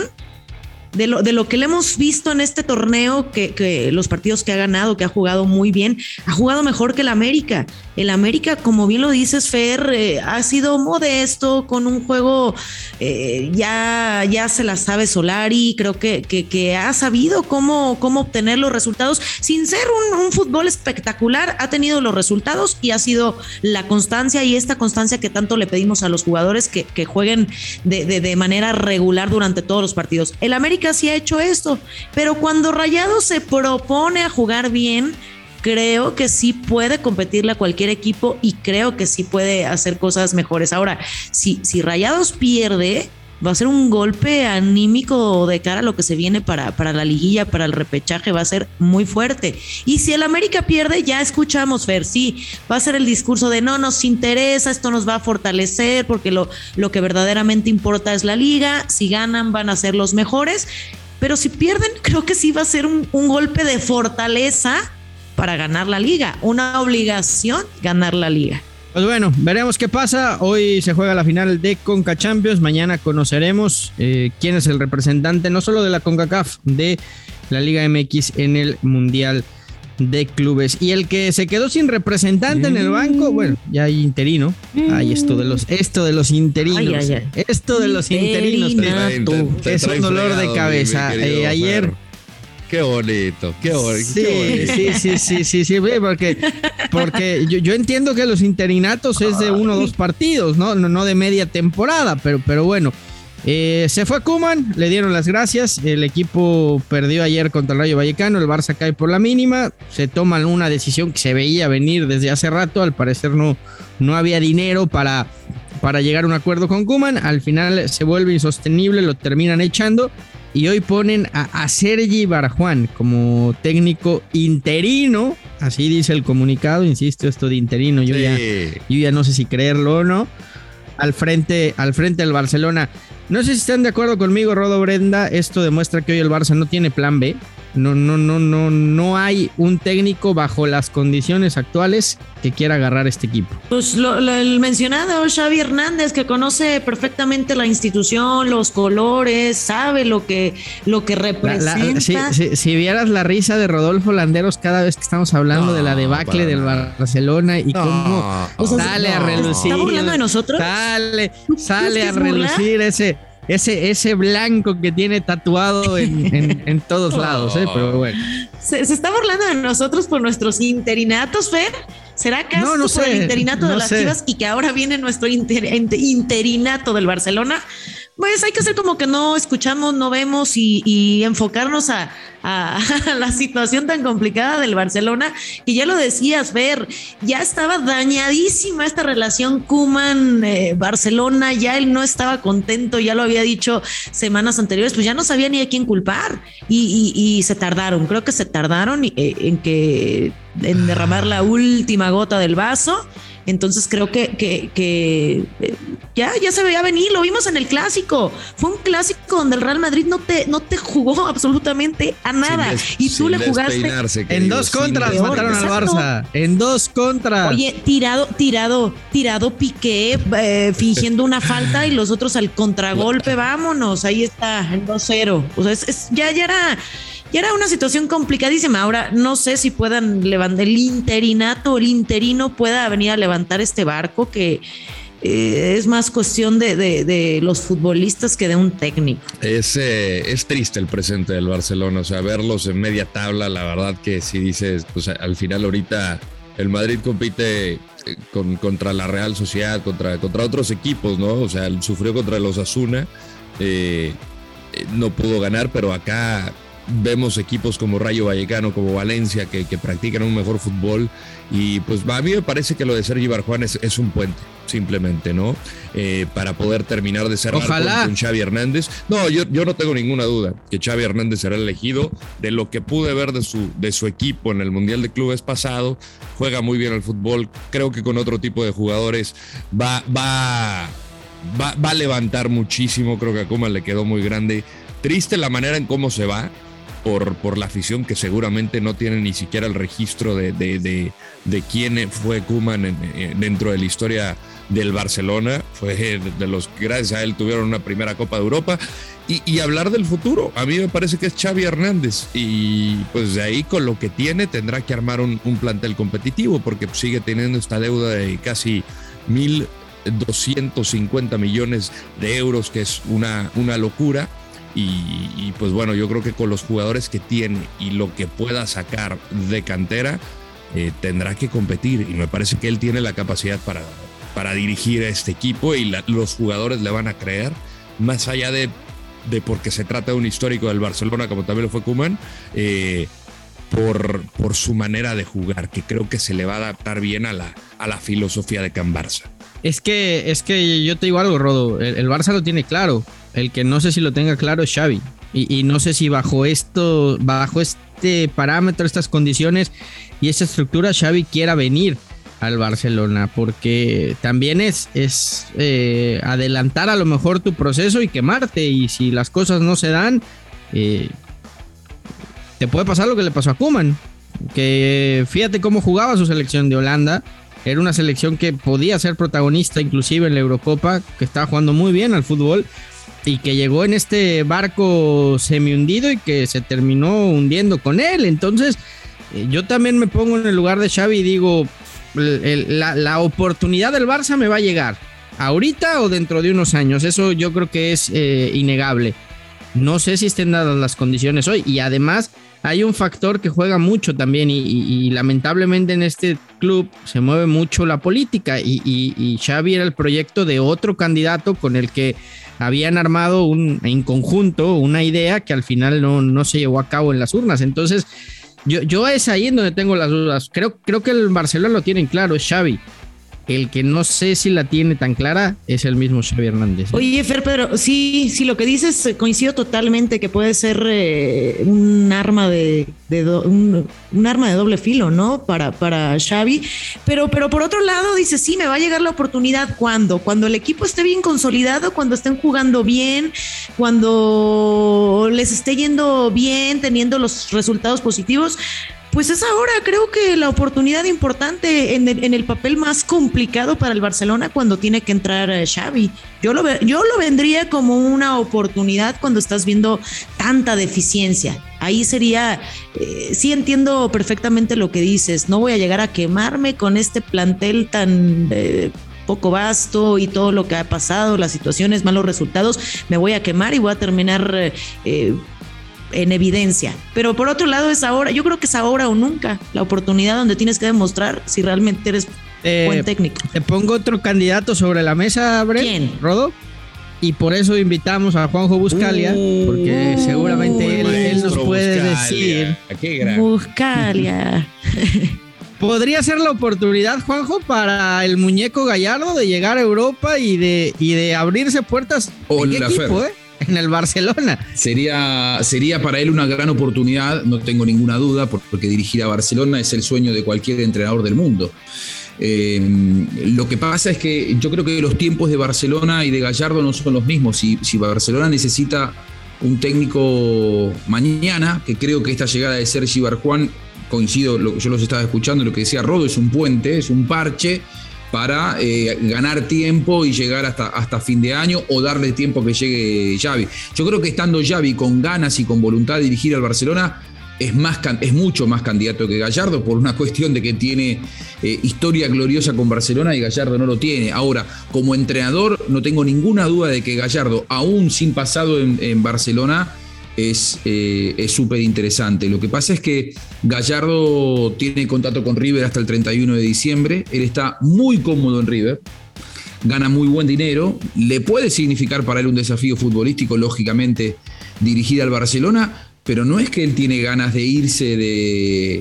De lo, de lo que le hemos visto en este torneo, que, que los partidos que ha ganado, que ha jugado muy bien, ha jugado mejor que el América. El América, como bien lo dices, Fer, eh, ha sido modesto con un juego, eh, ya, ya se la sabe Solari, creo que, que, que ha sabido cómo, cómo obtener los resultados. Sin ser un, un fútbol espectacular, ha tenido los resultados y ha sido la constancia y esta constancia que tanto le pedimos a los jugadores que, que jueguen de, de, de manera regular durante todos los partidos. El América sí ha hecho esto, pero cuando Rayados se propone a jugar bien, creo que sí puede competirle a cualquier equipo y creo que sí puede hacer cosas mejores. Ahora, si, si Rayados pierde, va a ser un golpe anímico de cara a lo que se viene para, para la liguilla, para el repechaje, va a ser muy fuerte. Y si el América pierde, ya escuchamos, Fer, sí, va a ser el discurso de no nos interesa, esto nos va a fortalecer porque lo, lo que verdaderamente importa es la liga, si ganan van a ser los mejores, pero si pierden, creo que sí va a ser un, un golpe de fortaleza para ganar la liga, una obligación ganar la liga. Pues bueno, veremos qué pasa. Hoy se juega la final de Conca Champions. Mañana conoceremos eh, quién es el representante, no solo de la CONCACAF, de la Liga M X en el Mundial de Clubes. Y el que se quedó sin representante mm. en el banco, bueno, ya hay interino. Mm. Ay, esto de los, esto de los interinos. Ay, ay, ay. Esto de los interinos. Te, te, te es un dolor de cabeza. Mi, mi eh, ayer. Perro. Qué bonito, qué bonito. Sí, qué bonito. sí, sí, sí, sí, sí, porque, porque yo, yo entiendo que los interinatos es de uno o dos partidos, ¿no? No, no de media temporada, pero, pero bueno. Eh, se fue Koeman, le dieron las gracias, el equipo perdió ayer contra el Rayo Vallecano, el Barça cae por la mínima, se toman una decisión que se veía venir desde hace rato, al parecer no, no había dinero para, para llegar a un acuerdo con Koeman, al final se vuelve insostenible, lo terminan echando. Y hoy ponen a, a Sergi Barjuan como técnico interino, así dice el comunicado, insisto, esto de interino, yo, sí. ya, yo ya no sé si creerlo o no, al frente, al frente del Barcelona. No sé si están de acuerdo conmigo, Rodo, Brenda, esto demuestra que hoy el Barça no tiene plan B. No, no, no, no, no hay un técnico bajo las condiciones actuales que quiera agarrar este equipo. Pues lo, lo, el mencionado Xavi Hernández, que conoce perfectamente la institución, los colores, sabe lo que, lo que representa. La, la, si, si, si vieras la risa de Rodolfo Landeros cada vez que estamos hablando no, de la debacle del Barcelona y no, cómo o sea, sale no, a relucir. ¿Está burlando de nosotros? Sale, sale a relucir ese... Ese, ese blanco que tiene tatuado en, en, en todos oh. lados, ¿eh? Pero bueno. ¿Se, ¿Se está burlando de nosotros por nuestros interinatos, Fer? ¿Será acaso no, no por sé, el interinato no de las sé. Chivas y que ahora viene nuestro inter, interinato del Barcelona? Pues hay que hacer como que no escuchamos, no vemos y, y enfocarnos a, a, a la situación tan complicada del Barcelona. Y ya lo decías, Fer, ya estaba dañadísima esta relación Koeman-Barcelona, eh, ya él no estaba contento, ya lo había dicho semanas anteriores, pues ya no sabía ni a quién culpar. Y, y, y se tardaron, creo que se tardaron eh, en, que, en derramar la última gota del vaso. Entonces creo que, que, que ya, ya se veía venir, lo vimos en el clásico. Fue un clásico donde el Real Madrid no te, no te jugó absolutamente a nada. Des, y tú le jugaste en dos contras, mataron al Barça. En dos contras. Oye, tirado, tirado, tirado Piqué, eh, fingiendo una falta y los otros al contragolpe. Vámonos, ahí está, el dos cero. O sea, es, es, ya, ya era. Y era una situación complicadísima. Ahora no sé si puedan levantar el interinato o el interino pueda venir a levantar este barco, que eh, es más cuestión de, de, de los futbolistas que de un técnico. Es, eh, es triste el presente del Barcelona, o sea, verlos en media tabla, la verdad que si dices, pues al final ahorita el Madrid compite con, contra la Real Sociedad, contra, contra otros equipos, ¿no? O sea, sufrió contra el Osasuna, eh, no pudo ganar, pero acá vemos equipos como Rayo Vallecano, como Valencia, que, que practican un mejor fútbol. Y pues a mí me parece que lo de Sergi Barjuan es, es un puente, simplemente, ¿no? Eh, para poder terminar de cerrar con, con Xavi Hernández. No, yo, yo no tengo ninguna duda que Xavi Hernández será elegido. De lo que pude ver de su, de su equipo en el Mundial de Clubes pasado, juega muy bien al fútbol. Creo que con otro tipo de jugadores va... va va, va a levantar muchísimo. Creo que a Koeman le quedó muy grande. Triste la manera en cómo se va, por, por la afición que seguramente no tiene ni siquiera el registro de, de, de, de quién fue Koeman en, en, dentro de la historia del Barcelona. Fue de los que gracias a él tuvieron una primera Copa de Europa. Y, y hablar del futuro, a mí me parece que es Xavi Hernández, y pues de ahí con lo que tiene tendrá que armar un, un plantel competitivo, porque sigue teniendo esta deuda de casi mil doscientos cincuenta millones de euros, que es una, una locura. Y, y pues bueno, yo creo que con los jugadores que tiene y lo que pueda sacar de cantera, eh, tendrá que competir, y me parece que él tiene la capacidad para, para dirigir a este equipo, y la, los jugadores le van a creer, más allá de, de porque se trata de un histórico del Barcelona, como también lo fue Koeman, eh, por, por su manera de jugar, que creo que se le va a adaptar bien a la, a la filosofía de Can Barça. Es que, es que yo te digo algo, Rodo, el, el Barça lo tiene claro. El que no sé si lo tenga claro es Xavi. Y, y no sé si bajo esto, bajo este parámetro, estas condiciones y esta estructura, Xavi quiera venir al Barcelona. Porque también es, es eh, adelantar a lo mejor tu proceso y quemarte. Y si las cosas no se dan, eh, te puede pasar lo que le pasó a Koeman. Que fíjate cómo jugaba su selección de Holanda. Era una selección que podía ser protagonista inclusive en la Eurocopa, que estaba jugando muy bien al fútbol, y que llegó en este barco semi hundido y que se terminó hundiendo con él. Entonces eh, yo también me pongo en el lugar de Xavi y digo, el, el, la, la oportunidad del Barça me va a llegar ahorita o dentro de unos años. Eso yo creo que es eh, innegable. No sé si estén dadas las condiciones hoy, y además hay un factor que juega mucho también, y, y, y lamentablemente en este club se mueve mucho la política, y, y, y Xavi era el proyecto de otro candidato con el que habían armado un, en conjunto una idea que al final no, no se llevó a cabo en las urnas. Entonces yo, yo es ahí en donde tengo las dudas. Creo, creo que el Barcelona lo tienen claro, es Xavi. El que no sé si la tiene tan clara es el mismo Xavi Hernández, ¿no? Oye, Fer, Pedro, sí, sí, lo que dices coincido totalmente, que puede ser eh, un arma de, de do, un, un arma de doble filo, ¿no? Para, para Xavi, pero, pero por otro lado dice, sí, me va a llegar la oportunidad. ¿Cuándo? Cuando el equipo esté bien consolidado, cuando estén jugando bien, cuando les esté yendo bien, teniendo los resultados positivos. Pues es ahora, creo que la oportunidad importante en el, en el papel más complicado para el Barcelona, cuando tiene que entrar Xavi. Yo lo, yo lo vendría como una oportunidad cuando estás viendo tanta deficiencia. Ahí sería, eh, sí entiendo perfectamente lo que dices, no voy a llegar a quemarme con este plantel tan... Eh, poco vasto y todo lo que ha pasado, las situaciones, malos resultados, me voy a quemar y voy a terminar... Eh, en evidencia, pero por otro lado es ahora, yo creo que es ahora o nunca la oportunidad donde tienes que demostrar si realmente eres eh, buen técnico. Te pongo otro candidato sobre la mesa, Brett. ¿Quién? Rodo. Y por eso invitamos a Juanjo Buscalia, uh, porque uh, seguramente él, él nos puede Buscalia. decir. Buscalia. Podría ser la oportunidad, Juanjo, para el muñeco Gallardo de llegar a Europa y de, y de abrirse puertas. Hola, ¿En qué equipo, eh? En el Barcelona. Sería, sería para él una gran oportunidad, no tengo ninguna duda, porque dirigir a Barcelona es el sueño de cualquier entrenador del mundo. Eh, lo que pasa es que yo creo que los tiempos de Barcelona y de Gallardo no son los mismos. Si, si Barcelona necesita un técnico mañana, que creo que esta llegada de Sergi Barjuan, coincido, yo los estaba escuchando, lo que decía Rodo, es un puente, es un parche para eh, ganar tiempo y llegar hasta, hasta fin de año, o darle tiempo que llegue Xavi. Yo creo que estando Xavi con ganas y con voluntad de dirigir al Barcelona, es, más, es mucho más candidato que Gallardo, por una cuestión de que tiene eh, historia gloriosa con Barcelona y Gallardo no lo tiene. Ahora, como entrenador, no tengo ninguna duda de que Gallardo, aún sin pasado en, en Barcelona, es eh, súper interesante. Lo que pasa es que Gallardo tiene contrato con River hasta el treinta y uno de diciembre. Él está muy cómodo en River, gana muy buen dinero. Le puede significar para él un desafío futbolístico, lógicamente, dirigir al Barcelona, pero no es que él tiene ganas de irse de,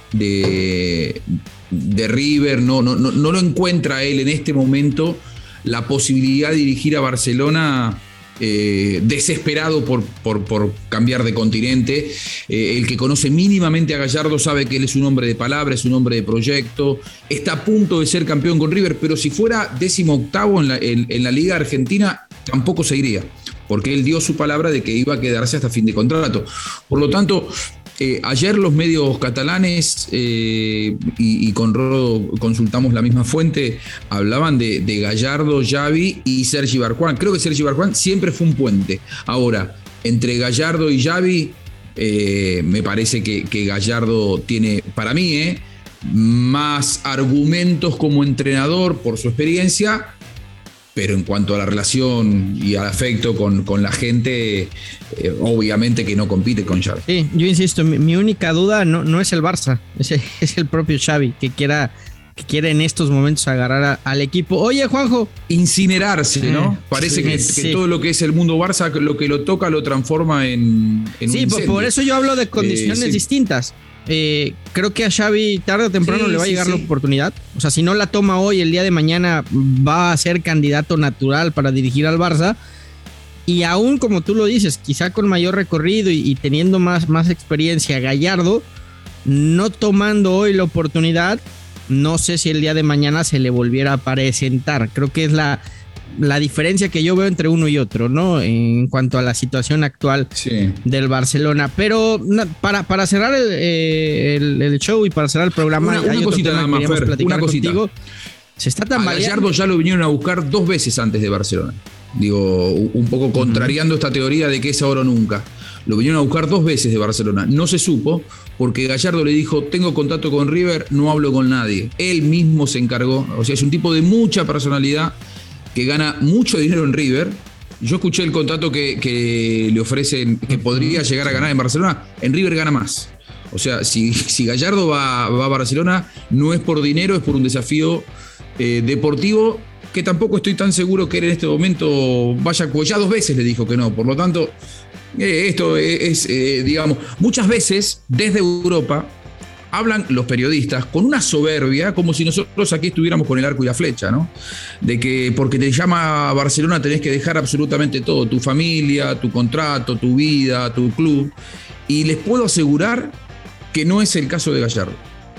de, de River. No, no, no, no lo encuentra él en este momento la posibilidad de dirigir a Barcelona eh, desesperado por, por, por cambiar de continente. Eh, el que conoce mínimamente a Gallardo sabe que él es un hombre de palabra, es un hombre de proyecto, está a punto de ser campeón con River, pero si fuera décimo octavo en la, en, en la Liga Argentina, tampoco se iría, porque él dio su palabra de que iba a quedarse hasta fin de contrato. Por lo tanto, eh, ayer los medios catalanes, eh, y, y con Rodo consultamos la misma fuente, hablaban de, de Gallardo, Xavi y Sergi Barjuan. Creo que Sergi Barjuan siempre fue un puente. Ahora, entre Gallardo y Xavi, eh, me parece que, que Gallardo tiene, para mí, eh, más argumentos como entrenador por su experiencia, pero en cuanto a la relación y al afecto con, con la gente, eh, obviamente que no compite con Xavi. Sí, yo insisto, mi, mi única duda no, no es el Barça, es el, es el propio Xavi, que quiera, que quiere en estos momentos agarrar a, al equipo. Oye, Juanjo. Incinerarse, ¿no? Eh, Parece sí, que, sí. que todo lo que es el mundo Barça, lo que lo toca lo transforma en, en sí, un incendio. Por eso yo hablo de condiciones eh, sí. distintas. Eh, creo que a Xavi tarde o temprano sí, le va a llegar sí, sí. la oportunidad. O sea, si no la toma hoy, el día de mañana va a ser candidato natural para dirigir al Barça. Y aún, como tú lo dices, quizá con mayor recorrido y, y teniendo más, más experiencia, Gallardo, no tomando hoy la oportunidad, no sé si el día de mañana se le volviera a presentar. Creo que es la... la diferencia que yo veo entre uno y otro, ¿no? En cuanto a la situación actual sí. del Barcelona. Pero para, para cerrar el, el, el show y para cerrar el programa, una, una cosita nada más, Fer, una cosita. Contigo. Se está tambaleando. A Gallardo ya lo vinieron a buscar dos veces antes de Barcelona. Digo, un poco contrariando uh-huh. esta teoría de que es ahora o nunca. Lo vinieron a buscar dos veces de Barcelona. No se supo porque Gallardo le dijo, tengo contacto con River, no hablo con nadie. Él mismo se encargó. O sea, es un tipo de mucha personalidad que gana mucho dinero en River. Yo escuché el contrato que, que le ofrecen, que podría llegar a ganar en Barcelona. En River gana más. O sea, si, si Gallardo va, va a Barcelona, no es por dinero, es por un desafío eh, deportivo, que tampoco estoy tan seguro que él en este momento vaya, pues ya dos veces le dijo que no. Por lo tanto, eh, esto es, es eh, digamos, muchas veces desde Europa hablan los periodistas con una soberbia, como si nosotros aquí estuviéramos con el arco y la flecha, ¿no? De que porque te llama Barcelona tenés que dejar absolutamente todo, tu familia, tu contrato, tu vida, tu club. Y les puedo asegurar que no es el caso de Gallardo.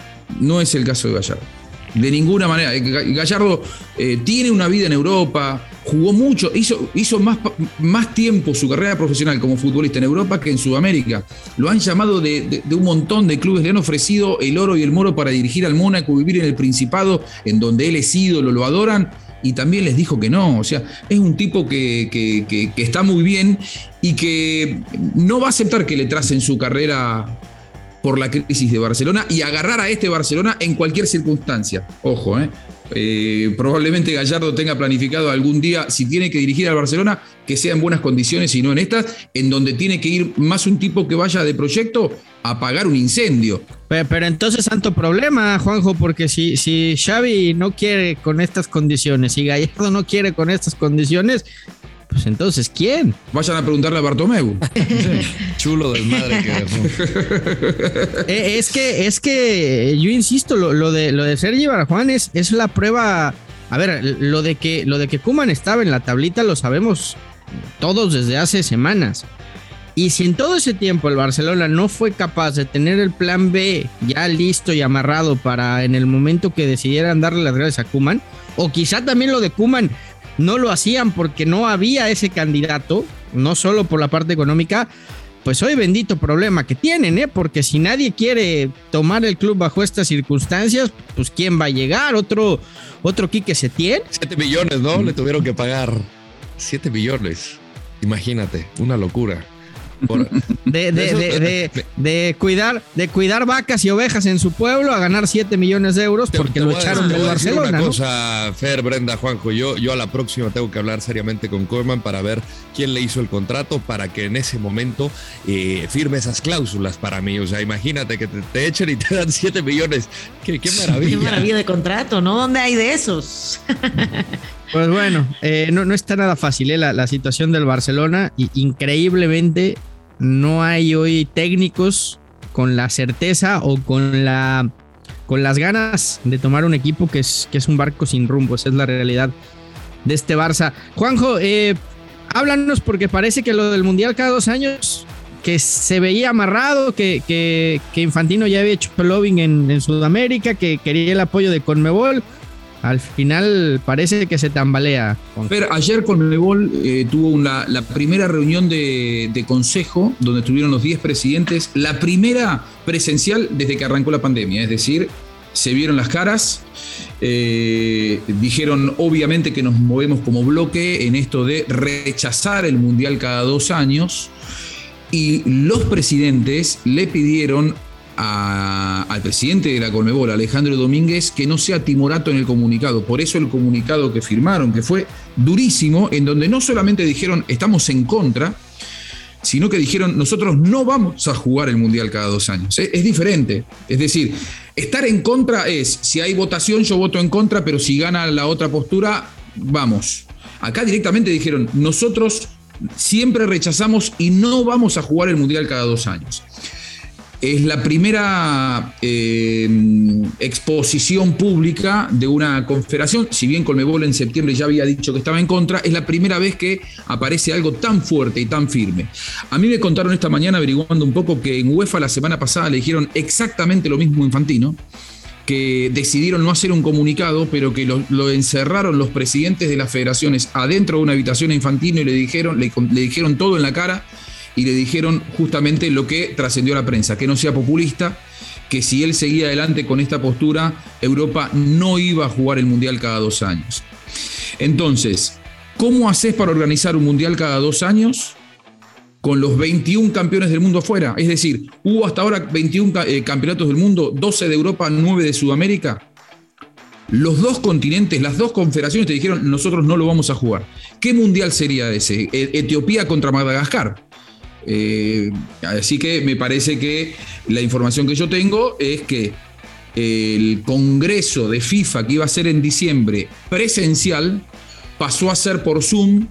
No es el caso de Gallardo. De ninguna manera. Gallardo eh, tiene una vida en Europa, jugó mucho, hizo, hizo más, más tiempo su carrera profesional como futbolista en Europa que en Sudamérica. Lo han llamado de, de, de un montón de clubes, le han ofrecido el oro y el moro para dirigir al Mónaco, vivir en el Principado, en donde él es ídolo, lo adoran, y también les dijo que no. O sea, es un tipo que, que, que, que está muy bien y que no va a aceptar que le tracen su carrera por la crisis de Barcelona y agarrar a este Barcelona en cualquier circunstancia. Ojo, ¿eh? Eh, probablemente Gallardo tenga planificado algún día, si tiene que dirigir al Barcelona, que sea en buenas condiciones y no en estas, en donde tiene que ir más un tipo que vaya de proyecto a apagar un incendio. Pero, pero entonces tanto problema, Juanjo, porque si, si Xavi no quiere con estas condiciones y Gallardo no quiere con estas condiciones, pues entonces, ¿quién? Vayan a preguntarle a Bartomeu. Chulo del madre que dejó. eh, es que, es que yo insisto, lo, lo de lo de Sergi Barjuan es, es la prueba. A ver, lo de que lo de que Koeman estaba en la tablita lo sabemos todos desde hace semanas. Y si en todo ese tiempo el Barcelona no fue capaz de tener el plan B ya listo y amarrado para en el momento que decidieran darle las gracias a Koeman, o quizá también lo de Koeman no lo hacían porque no había ese candidato, no solo por la parte económica, pues hoy bendito problema que tienen, ¿eh? Porque si nadie quiere tomar el club bajo estas circunstancias, pues ¿quién va a llegar? ¿Otro, otro Quique Setién? Siete millones, ¿no? Mm. Le tuvieron que pagar siete millones. Imagínate, una locura. Por... De, de, de, de, de, cuidar, de cuidar vacas y ovejas en su pueblo a ganar siete millones de euros porque te, te lo echaron del Barcelona. Una ¿no? cosa, Fer, Brenda, Juanjo, yo, yo a la próxima tengo que hablar seriamente con Koeman para ver quién le hizo el contrato para que en ese momento eh, firme esas cláusulas para mí. O sea, imagínate que te, te echen y te dan siete millones. Qué, qué maravilla. Qué maravilla de contrato, ¿no? ¿Dónde hay de esos? Pues bueno, eh, no, no está nada fácil eh, la, la situación del Barcelona y increíblemente no hay hoy técnicos con la certeza o con la con las ganas de tomar un equipo que es, que es un barco sin rumbo. Esa es la realidad de este Barça. Juanjo, eh, háblanos, porque parece que lo del Mundial cada dos años, que se veía amarrado, que, que, que Infantino ya había hecho lobbying en, en Sudamérica, que quería el apoyo de Conmebol. Al final parece que se tambalea. Pero ayer Conmebol eh, tuvo una, la primera reunión de, de consejo donde estuvieron los diez presidentes, la primera presencial desde que arrancó la pandemia, es decir, se vieron las caras, eh, dijeron obviamente que nos movemos como bloque en esto de rechazar el Mundial cada dos años, y los presidentes le pidieron A, al presidente de la Conmebol, Alejandro Domínguez, que no sea timorato en el comunicado. Por eso el comunicado que firmaron, que fue durísimo, en donde no solamente dijeron estamos en contra, sino que dijeron nosotros no vamos a jugar el Mundial cada dos años. Es, es diferente. Es decir, estar en contra es, si hay votación yo voto en contra, pero si gana la otra postura, vamos. Acá directamente dijeron nosotros siempre rechazamos y no vamos a jugar el Mundial cada dos años. Es la primera eh, exposición pública de una confederación, si bien Conmebol en septiembre ya había dicho que estaba en contra, es la primera vez que aparece algo tan fuerte y tan firme. A mí me contaron esta mañana, averiguando un poco, que en UEFA la semana pasada le dijeron exactamente lo mismo a Infantino, que decidieron no hacer un comunicado, pero que lo, lo encerraron los presidentes de las federaciones adentro de una habitación a Infantino y le dijeron, le, le dijeron todo en la cara, y le dijeron justamente lo que trascendió a la prensa, que no sea populista, que si él seguía adelante con esta postura, Europa no iba a jugar el Mundial cada dos años. Entonces, ¿cómo haces para organizar un Mundial cada dos años con los veintiún campeones del mundo afuera? Es decir, hubo hasta ahora veintiún eh, campeonatos del mundo, doce de Europa, nueve de Sudamérica. Los dos continentes, las dos confederaciones te dijeron, nosotros no lo vamos a jugar. ¿Qué Mundial sería ese? Etiopía contra Madagascar. Eh, así que me parece que la información que yo tengo es que el Congreso de FIFA, que iba a ser en diciembre presencial, pasó a ser por Zoom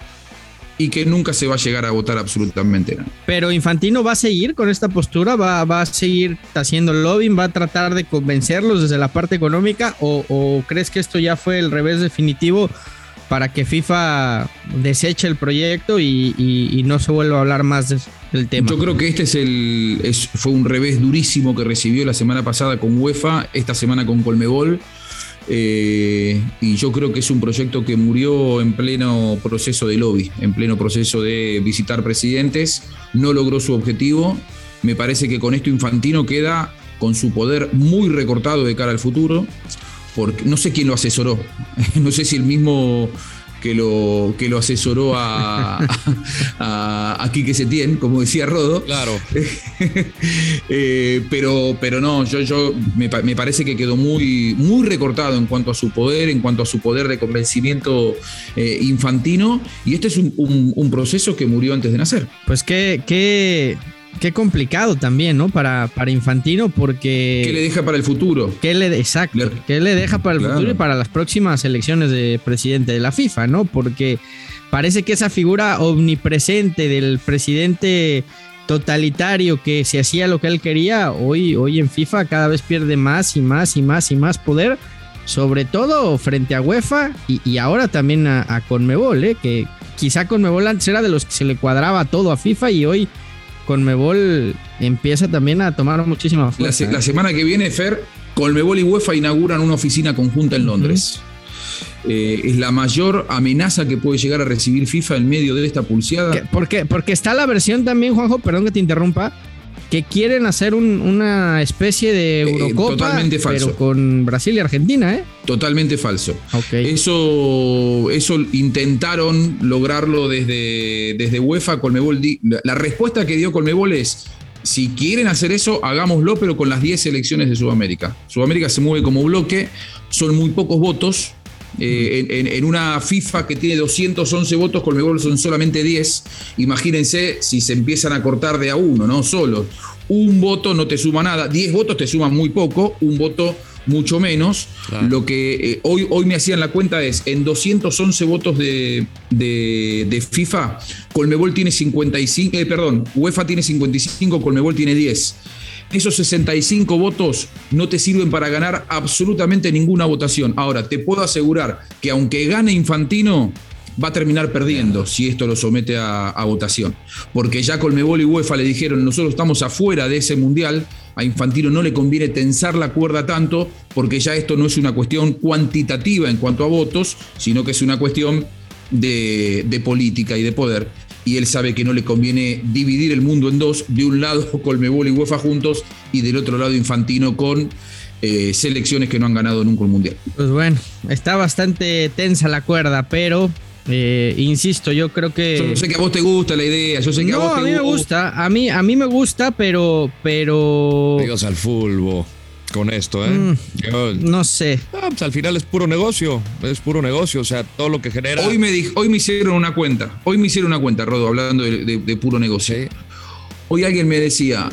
y que nunca se va a llegar a votar absolutamente nada. Pero Infantino va a seguir con esta postura, va, va a seguir haciendo lobbying, va a tratar de convencerlos desde la parte económica, o, o crees que esto ya fue el revés definitivo para que FIFA deseche el proyecto y, y, y no se vuelva a hablar más de, del tema? Yo creo que este es el es, fue un revés durísimo que recibió la semana pasada con UEFA, esta semana con Conmebol, eh, y yo creo que es un proyecto que murió en pleno proceso de lobby, en pleno proceso de visitar presidentes, no logró su objetivo. Me parece que con esto Infantino queda con su poder muy recortado de cara al futuro. Porque no sé quién lo asesoró, no sé si el mismo que lo, que lo asesoró a, a, a, a Quique Setién, como decía Rodo. Claro. eh, pero, pero no, yo, yo me, me parece que quedó muy, muy recortado en cuanto a su poder, en cuanto a su poder de convencimiento eh, Infantino, y este es un, un, un proceso que murió antes de nacer. Pues qué, qué, qué complicado también, ¿no? Para, para Infantino, porque... ¿Qué le deja para el futuro? ¿Qué le, exacto. Le, ¿Qué le deja para el claro. futuro y para las próximas elecciones de presidente de la FIFA, ¿no? Porque parece que esa figura omnipresente del presidente totalitario que se hacía lo que él quería, hoy, hoy en FIFA cada vez pierde más y más y más y más poder, sobre todo frente a UEFA y, y ahora también a, a Conmebol, ¿eh? Que quizá Conmebol antes era de los que se le cuadraba todo a FIFA y hoy Conmebol empieza también a tomar muchísima fuerza. La, se, la semana que viene, Fer, Conmebol y UEFA inauguran una oficina conjunta en Londres. Uh-huh. Eh, es la mayor amenaza que puede llegar a recibir FIFA en medio de esta pulseada. ¿Por qué? Porque está la versión también, Juanjo, perdón que te interrumpa, que quieren hacer un, una especie de Eurocopa, eh, totalmente falso, pero con Brasil y Argentina, ¿eh? Totalmente falso. Okay. Eso, eso intentaron lograrlo desde, desde UEFA. Conmebol, la respuesta que dio Conmebol es: si quieren hacer eso, hagámoslo, pero con las diez selecciones de Sudamérica. Sudamérica se mueve como bloque, son muy pocos votos. Eh, en, en una FIFA que tiene doscientos once votos, Conmebol son solamente diez. Imagínense si se empiezan a cortar de a uno, ¿no? Solo un voto no te suma nada, diez votos te suman muy poco, un voto mucho menos. Claro. Lo que eh, hoy, hoy me hacían la cuenta es, en doscientos once votos de, de, de FIFA, Conmebol tiene cincuenta y cinco, eh, perdón, UEFA tiene cincuenta y cinco, Conmebol tiene diez. Esos sesenta y cinco votos no te sirven para ganar absolutamente ninguna votación. Ahora, te puedo asegurar que aunque gane Infantino, va a terminar perdiendo si esto lo somete a, a votación. Porque ya Conmebol y UEFA le dijeron, nosotros estamos afuera de ese mundial, a Infantino no le conviene tensar la cuerda tanto, porque ya esto no es una cuestión cuantitativa en cuanto a votos, sino que es una cuestión de, de política y de poder. Y él sabe que no le conviene dividir el mundo en dos, de un lado Conmebol y UEFA juntos, y del otro lado Infantino con eh, selecciones que no han ganado nunca un mundial. Pues bueno, está bastante tensa la cuerda, pero eh, insisto, yo creo que... Yo sé que a vos te gusta la idea, yo sé que no, a vos te a mí me gusta, a mí, a mí me gusta, pero... pero... Dios al fútbol con esto, ¿eh? Mm, yo, no sé. Ah, pues al final es puro negocio, es puro negocio, o sea, todo lo que genera... Hoy me, di, hoy me hicieron una cuenta, hoy me hicieron una cuenta, Rodo, hablando de, de, de puro negocio. Sí. Hoy alguien me decía,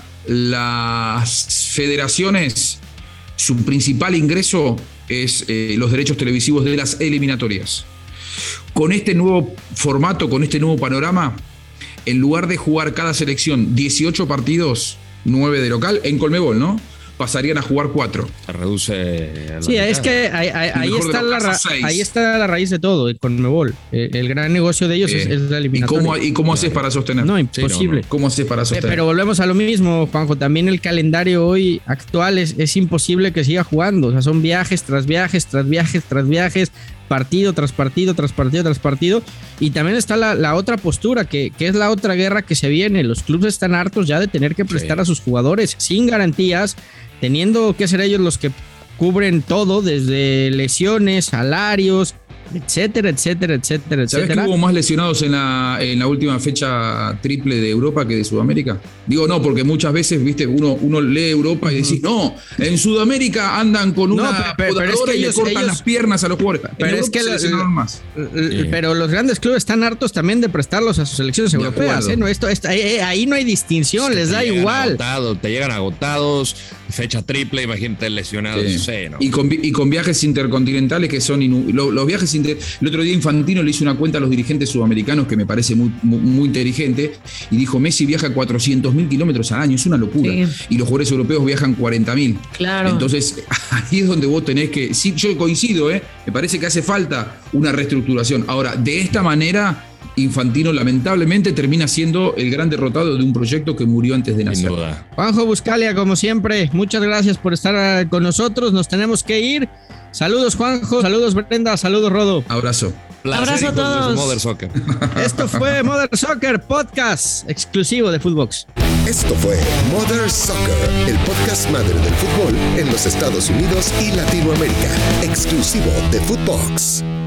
las federaciones, su principal ingreso es eh, los derechos televisivos de las eliminatorias. Con este nuevo formato, con este nuevo panorama, en lugar de jugar cada selección dieciocho partidos, nueve de local, en Conmebol, ¿no? Pasarían a jugar cuatro. Se reduce. A la sí, mitad. Es que ahí, ahí, ahí, está la ra- ahí está la raíz de todo, el Conmebol. El, el gran negocio de ellos eh, es, es la eliminatoria. ¿Y cómo, y cómo haces para sostener? No, imposible. Sí, no, no. ¿Cómo haces para sostener? Pero volvemos a lo mismo, Juanjo. También el calendario hoy actual es, es imposible que siga jugando. O sea, son viajes tras viajes, tras viajes, tras viajes, partido tras partido, tras partido, tras partido. Y también está la, la otra postura, que, que es la otra guerra que se viene. Los clubes están hartos ya de tener que prestar sí. a sus jugadores sin garantías, teniendo que ser ellos los que cubren todo, desde lesiones, salarios, etcétera, etcétera, etcétera, ¿Sabes etcétera. que hubo más lesionados en la, en la última fecha triple de Europa que de Sudamérica? Digo, no, porque muchas veces, viste, uno, uno lee Europa y decís, no, en Sudamérica andan con una no, pero, pero es que y ellos, le cortan ellos, las piernas a los jugadores. Pero es que la, más. Sí. Pero los grandes clubes están hartos también de prestarlos a sus selecciones europeas. ¿eh? No, esto, esto, ahí, ahí no hay distinción, sí, les da igual. Agotado, te llegan agotados, fecha triple, imagínate lesionados. Sí. Sí, ¿no? y, con, y con viajes intercontinentales que son inu- los, los viajes inter- el otro día Infantino le hizo una cuenta a los dirigentes sudamericanos que me parece muy, muy, muy inteligente y dijo, Messi viaja cuatrocientos mil kilómetros al año, es una locura. Sí. Y los jugadores europeos viajan cuarenta mil. Claro. Entonces, ahí es donde vos tenés que... Sí, yo coincido, ¿eh? Me parece que hace falta una reestructuración. Ahora, de esta manera, Infantino lamentablemente termina siendo el gran derrotado de un proyecto que murió antes de nacer. Juanjo Buscalia, como siempre, muchas gracias por estar con nosotros. Nos tenemos que ir. Saludos, Juanjo. Saludos, Brenda. Saludos, Rodo. Abrazo. Placer, abrazo a todos. Mother Soccer. Esto fue Mother Soccer Podcast, exclusivo de Footbox. Esto fue Mother Soccer, el podcast madre del fútbol en los Estados Unidos y Latinoamérica, exclusivo de Footbox.